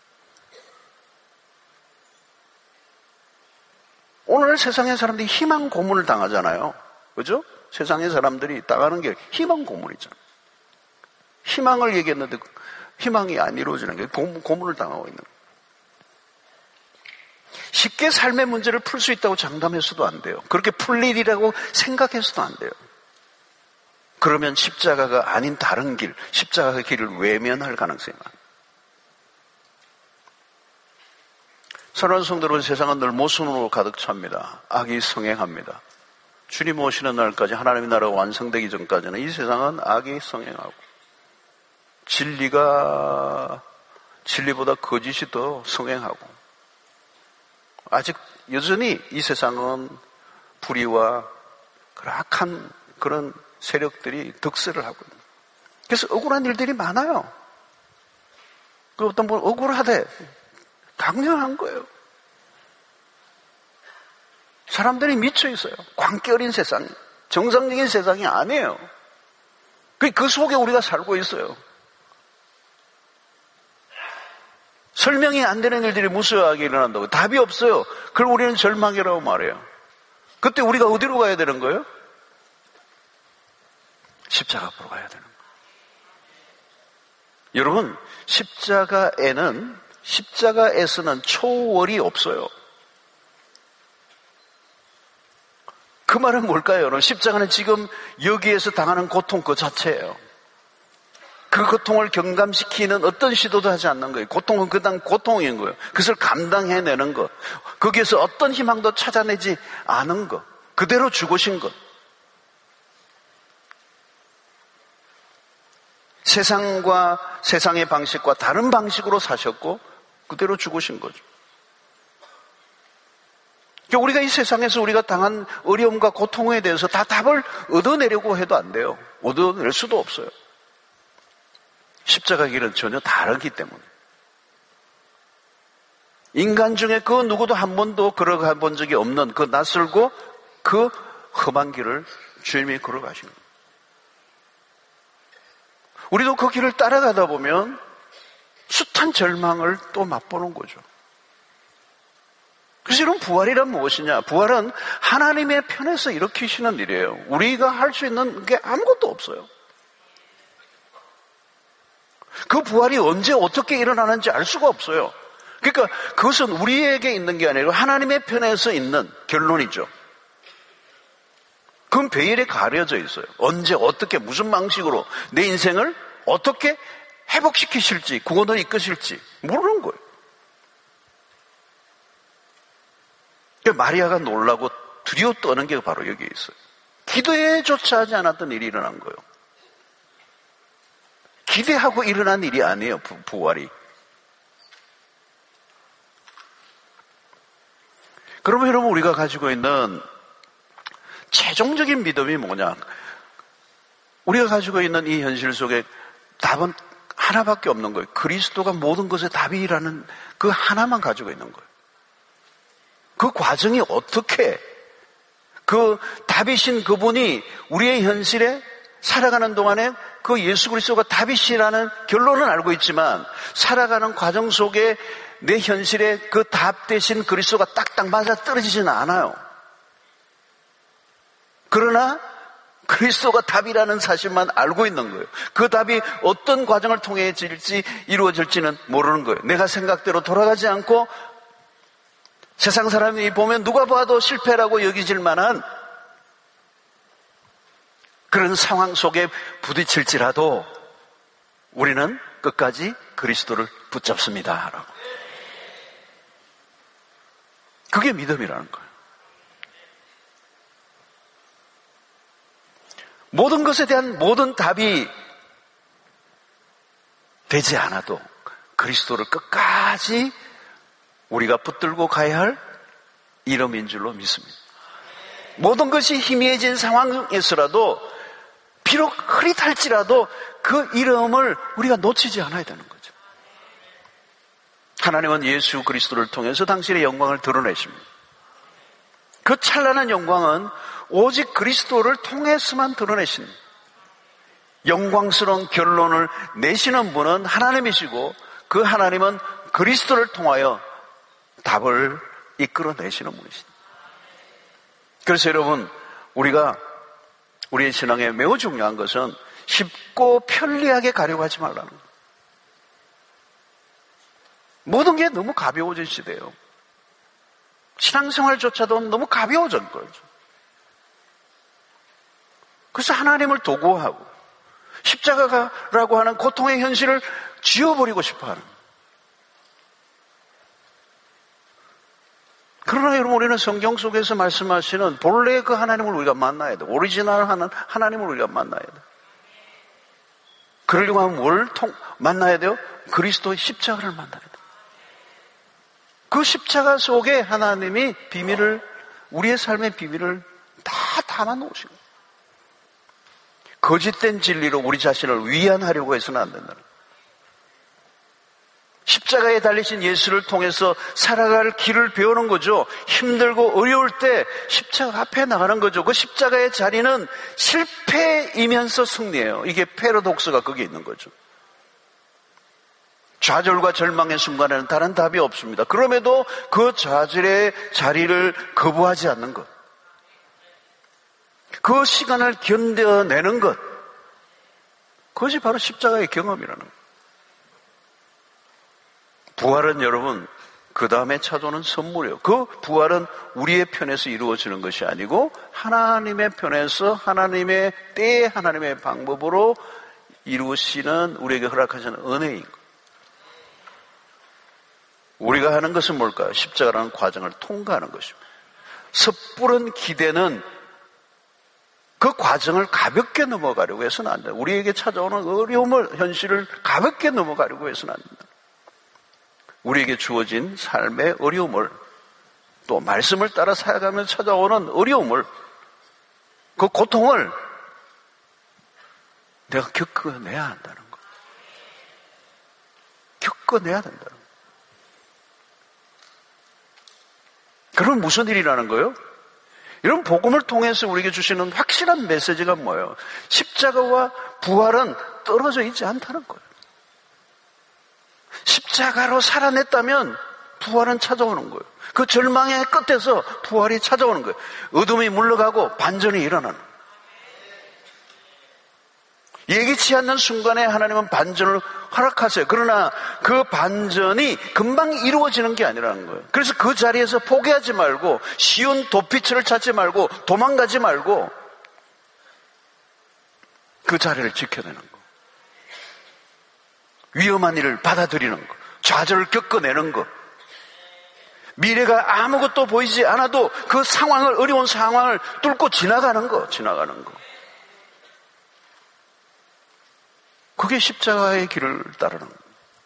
오늘 세상의 사람들이 희망 고문을 당하잖아요. 그죠? 세상의 사람들이 당하는 게 희망 고문이잖아요. 희망을 얘기했는데 희망이 안 이루어지는 게 고문을 당하고 있는 거예요. 쉽게 삶의 문제를 풀 수 있다고 장담해서도 안 돼요. 그렇게 풀 일이라고 생각해서도 안 돼요. 그러면 십자가가 아닌 다른 길, 십자가의 길을 외면할 가능성이 많아요. 사랑하는 성도 여러분, 세상은 늘 모순으로 가득 찹니다. 악이 성행합니다. 주님 오시는 날까지, 하나님의 나라가 완성되기 전까지는 이 세상은 악이 성행하고 진리보다 거짓이 더 성행하고, 아직 여전히 이 세상은 불의와 악한 그런 세력들이 득세를 하고 있는 거예요. 그래서 억울한 일들이 많아요. 그 어떤 분은 억울하대. 당연한 거예요. 사람들이 미쳐 있어요. 광기 어린 세상, 정상적인 세상이 아니에요. 그 속에 우리가 살고 있어요. 설명이 안 되는 일들이 무수하게 일어난다고. 답이 없어요. 그걸 우리는 절망이라고 말해요. 그때 우리가 어디로 가야 되는 거예요? 십자가 앞으로 가야 되는 거예요. 여러분, 십자가에서는 초월이 없어요. 그 말은 뭘까요, 여러분? 십자가는 지금 여기에서 당하는 고통 그 자체예요. 그 고통을 경감시키는 어떤 시도도 하지 않는 거예요. 고통은 그냥 고통인 거예요. 그것을 감당해내는 것. 거기에서 어떤 희망도 찾아내지 않은 것. 그대로 죽으신 것. 세상의 방식과 다른 방식으로 사셨고 그대로 죽으신 거죠. 우리가 이 세상에서 우리가 당한 어려움과 고통에 대해서 다 답을 얻어내려고 해도 안 돼요. 얻어낼 수도 없어요. 십자가 길은 전혀 다르기 때문에. 인간 중에 그 누구도 한 번도 걸어가 본 적이 없는 그 낯설고 그 험한 길을 주님이 걸어가신 거예요. 우리도 그 길을 따라가다 보면 숱한 절망을 또 맛보는 거죠. 그래서 이런 부활이란 무엇이냐? 부활은 하나님의 편에서 일으키시는 일이에요. 우리가 할 수 있는 게 아무것도 없어요. 그 부활이 언제 어떻게 일어나는지 알 수가 없어요. 그러니까 그것은 우리에게 있는 게 아니라 하나님의 편에서 있는 결론이죠. 그건 베일에 가려져 있어요. 언제 어떻게 무슨 방식으로 내 인생을 어떻게 회복시키실지, 구원을 이끄실지 모르는 거예요. 그러니까 마리아가 놀라고 두려워 떠는 게 바로 여기에 있어요. 기대조차 하지 않았던 일이 일어난 거예요. 기대하고 일어난 일이 아니에요, 부활이. 그러면 여러분, 우리가 가지고 있는 최종적인 믿음이 뭐냐? 우리가 가지고 있는 이 현실 속에 답은 하나밖에 없는 거예요. 그리스도가 모든 것의 답이라는 그 하나만 가지고 있는 거예요. 그 과정이 어떻게, 그 답이신 그분이 우리의 현실에 살아가는 동안에 그 예수 그리스도가 답이시라는 결론은 알고 있지만, 살아가는 과정 속에 내 현실에 그 답 대신 그리스도가 딱딱 맞아 떨어지지는 않아요. 그러나 그리스도가 답이라는 사실만 알고 있는 거예요. 그 답이 어떤 과정을 통해 이루어질지는 모르는 거예요. 내가 생각대로 돌아가지 않고 세상 사람이 보면 누가 봐도 실패라고 여기질 만한 그런 상황 속에 부딪힐지라도 우리는 끝까지 그리스도를 붙잡습니다. 그게 믿음이라는 거예요. 모든 것에 대한 모든 답이 되지 않아도 그리스도를 끝까지 우리가 붙들고 가야 할 이름인 줄로 믿습니다. 모든 것이 희미해진 상황에서라도 비록 흐릿할지라도 그 이름을 우리가 놓치지 않아야 되는 거죠. 하나님은 예수 그리스도를 통해서 당신의 영광을 드러내십니다. 그 찬란한 영광은 오직 그리스도를 통해서만 드러내십니다. 영광스러운 결론을 내시는 분은 하나님이시고 그 하나님은 그리스도를 통하여 답을 이끌어내시는 분이십니다. 그래서 여러분, 우리가 우리의 신앙에 매우 중요한 것은 쉽고 편리하게 가려고 하지 말라는 거예요. 모든 게 너무 가벼워진 시대예요. 신앙생활조차도 너무 가벼워진 거죠. 그래서 하나님을 도구하고 십자가라고 하는 고통의 현실을 지워버리고 싶어하는. 그러나 여러분, 우리는 성경 속에서 말씀하시는 본래 그 하나님을 우리가 만나야 돼. 오리지널 하나님을 우리가 만나야 돼. 그러려고 하면 뭘 만나야 돼요? 그리스도의 십자가를 만나야 돼. 그 십자가 속에 하나님이 비밀을, 우리의 삶의 비밀을 다 담아놓으신 거예요. 거짓된 진리로 우리 자신을 위안하려고 해서는 안 된다는 거예요. 십자가에 달리신 예수를 통해서 살아갈 길을 배우는 거죠. 힘들고 어려울 때 십자가 앞에 나가는 거죠. 그 십자가의 자리는 실패이면서 승리예요. 이게 패러독스가 거기에 있는 거죠. 좌절과 절망의 순간에는 다른 답이 없습니다. 그럼에도 그 좌절의 자리를 거부하지 않는 것, 그 시간을 견뎌내는 것, 그것이 바로 십자가의 경험이라는 거예요. 부활은 여러분, 그 다음에 찾아오는 선물이에요. 그 부활은 우리의 편에서 이루어지는 것이 아니고 하나님의 편에서 하나님의 때에 하나님의 방법으로 이루시는, 우리에게 허락하시는 은혜인 거예요. 우리가 하는 것은 뭘까요? 십자가라는 과정을 통과하는 것입니다. 섣부른 기대는 그 과정을 가볍게 넘어가려고 해서는 안 돼요. 우리에게 찾아오는 어려움을, 현실을 가볍게 넘어가려고 해서는 안 된다. 우리에게 주어진 삶의 어려움을, 또 말씀을 따라 살아가면서 찾아오는 어려움을, 그 고통을 내가 겪어내야 한다는 거예요. 겪어내야 된다는 거예요. 그럼 무슨 일이라는 거예요? 이런 복음을 통해서 우리에게 주시는 확실한 메시지가 뭐예요? 십자가와 부활은 떨어져 있지 않다는 거예요. 십자가로 살아냈다면 부활은 찾아오는 거예요. 그 절망의 끝에서 부활이 찾아오는 거예요. 어둠이 물러가고 반전이 일어나는 거예요. 예기치 않는 순간에 하나님은 반전을 허락하세요. 그러나 그 반전이 금방 이루어지는 게 아니라는 거예요. 그래서 그 자리에서 포기하지 말고, 쉬운 도피처를 찾지 말고, 도망가지 말고 그 자리를 지켜내는 거, 위험한 일을 받아들이는 거, 좌절을 겪어내는 것, 미래가 아무것도 보이지 않아도 그 상황을, 어려운 상황을 뚫고 지나가는 거. 그게 십자가의 길을 따르는 거예요.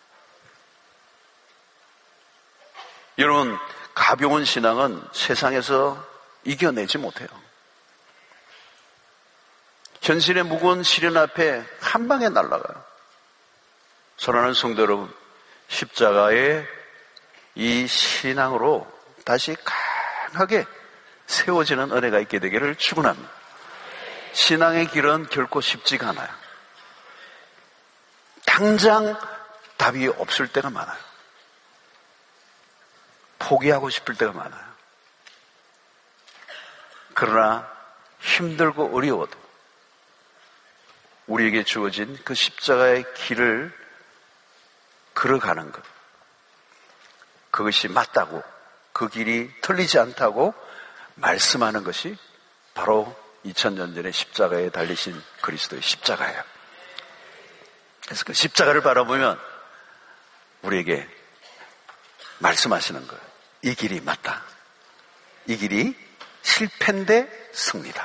여러분, 가벼운 신앙은 세상에서 이겨내지 못해요. 현실의 무거운 시련 앞에 한 방에 날아가요. 사랑하는 성도 여러분, 십자가의 이 신앙으로 다시 강하게 세워지는 은혜가 있게 되기를 축원합니다. 신앙의 길은 결코 쉽지가 않아요. 당장 답이 없을 때가 많아요. 포기하고 싶을 때가 많아요. 그러나 힘들고 어려워도 우리에게 주어진 그 십자가의 길을 걸어가는 것, 그것이 맞다고, 그 길이 틀리지 않다고 말씀하는 것이 바로 2000년 전에 십자가에 달리신 그리스도의 십자가예요. 그래서 그 십자가를 바라보면 우리에게 말씀하시는 거예요. 이 길이 맞다. 이 길이 실패인데 승리다.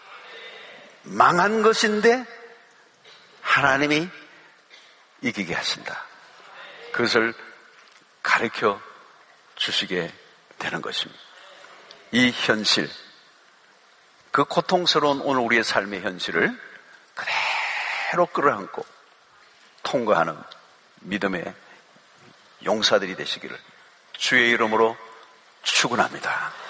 망한 것인데 하나님이 이기게 하신다. 그것을 가르쳐 주시게 되는 것입니다. 이 현실, 그 고통스러운 오늘 우리의 삶의 현실을 그대로 끌어안고 통과하는 믿음의 용사들이 되시기를 주의 이름으로 축원합니다.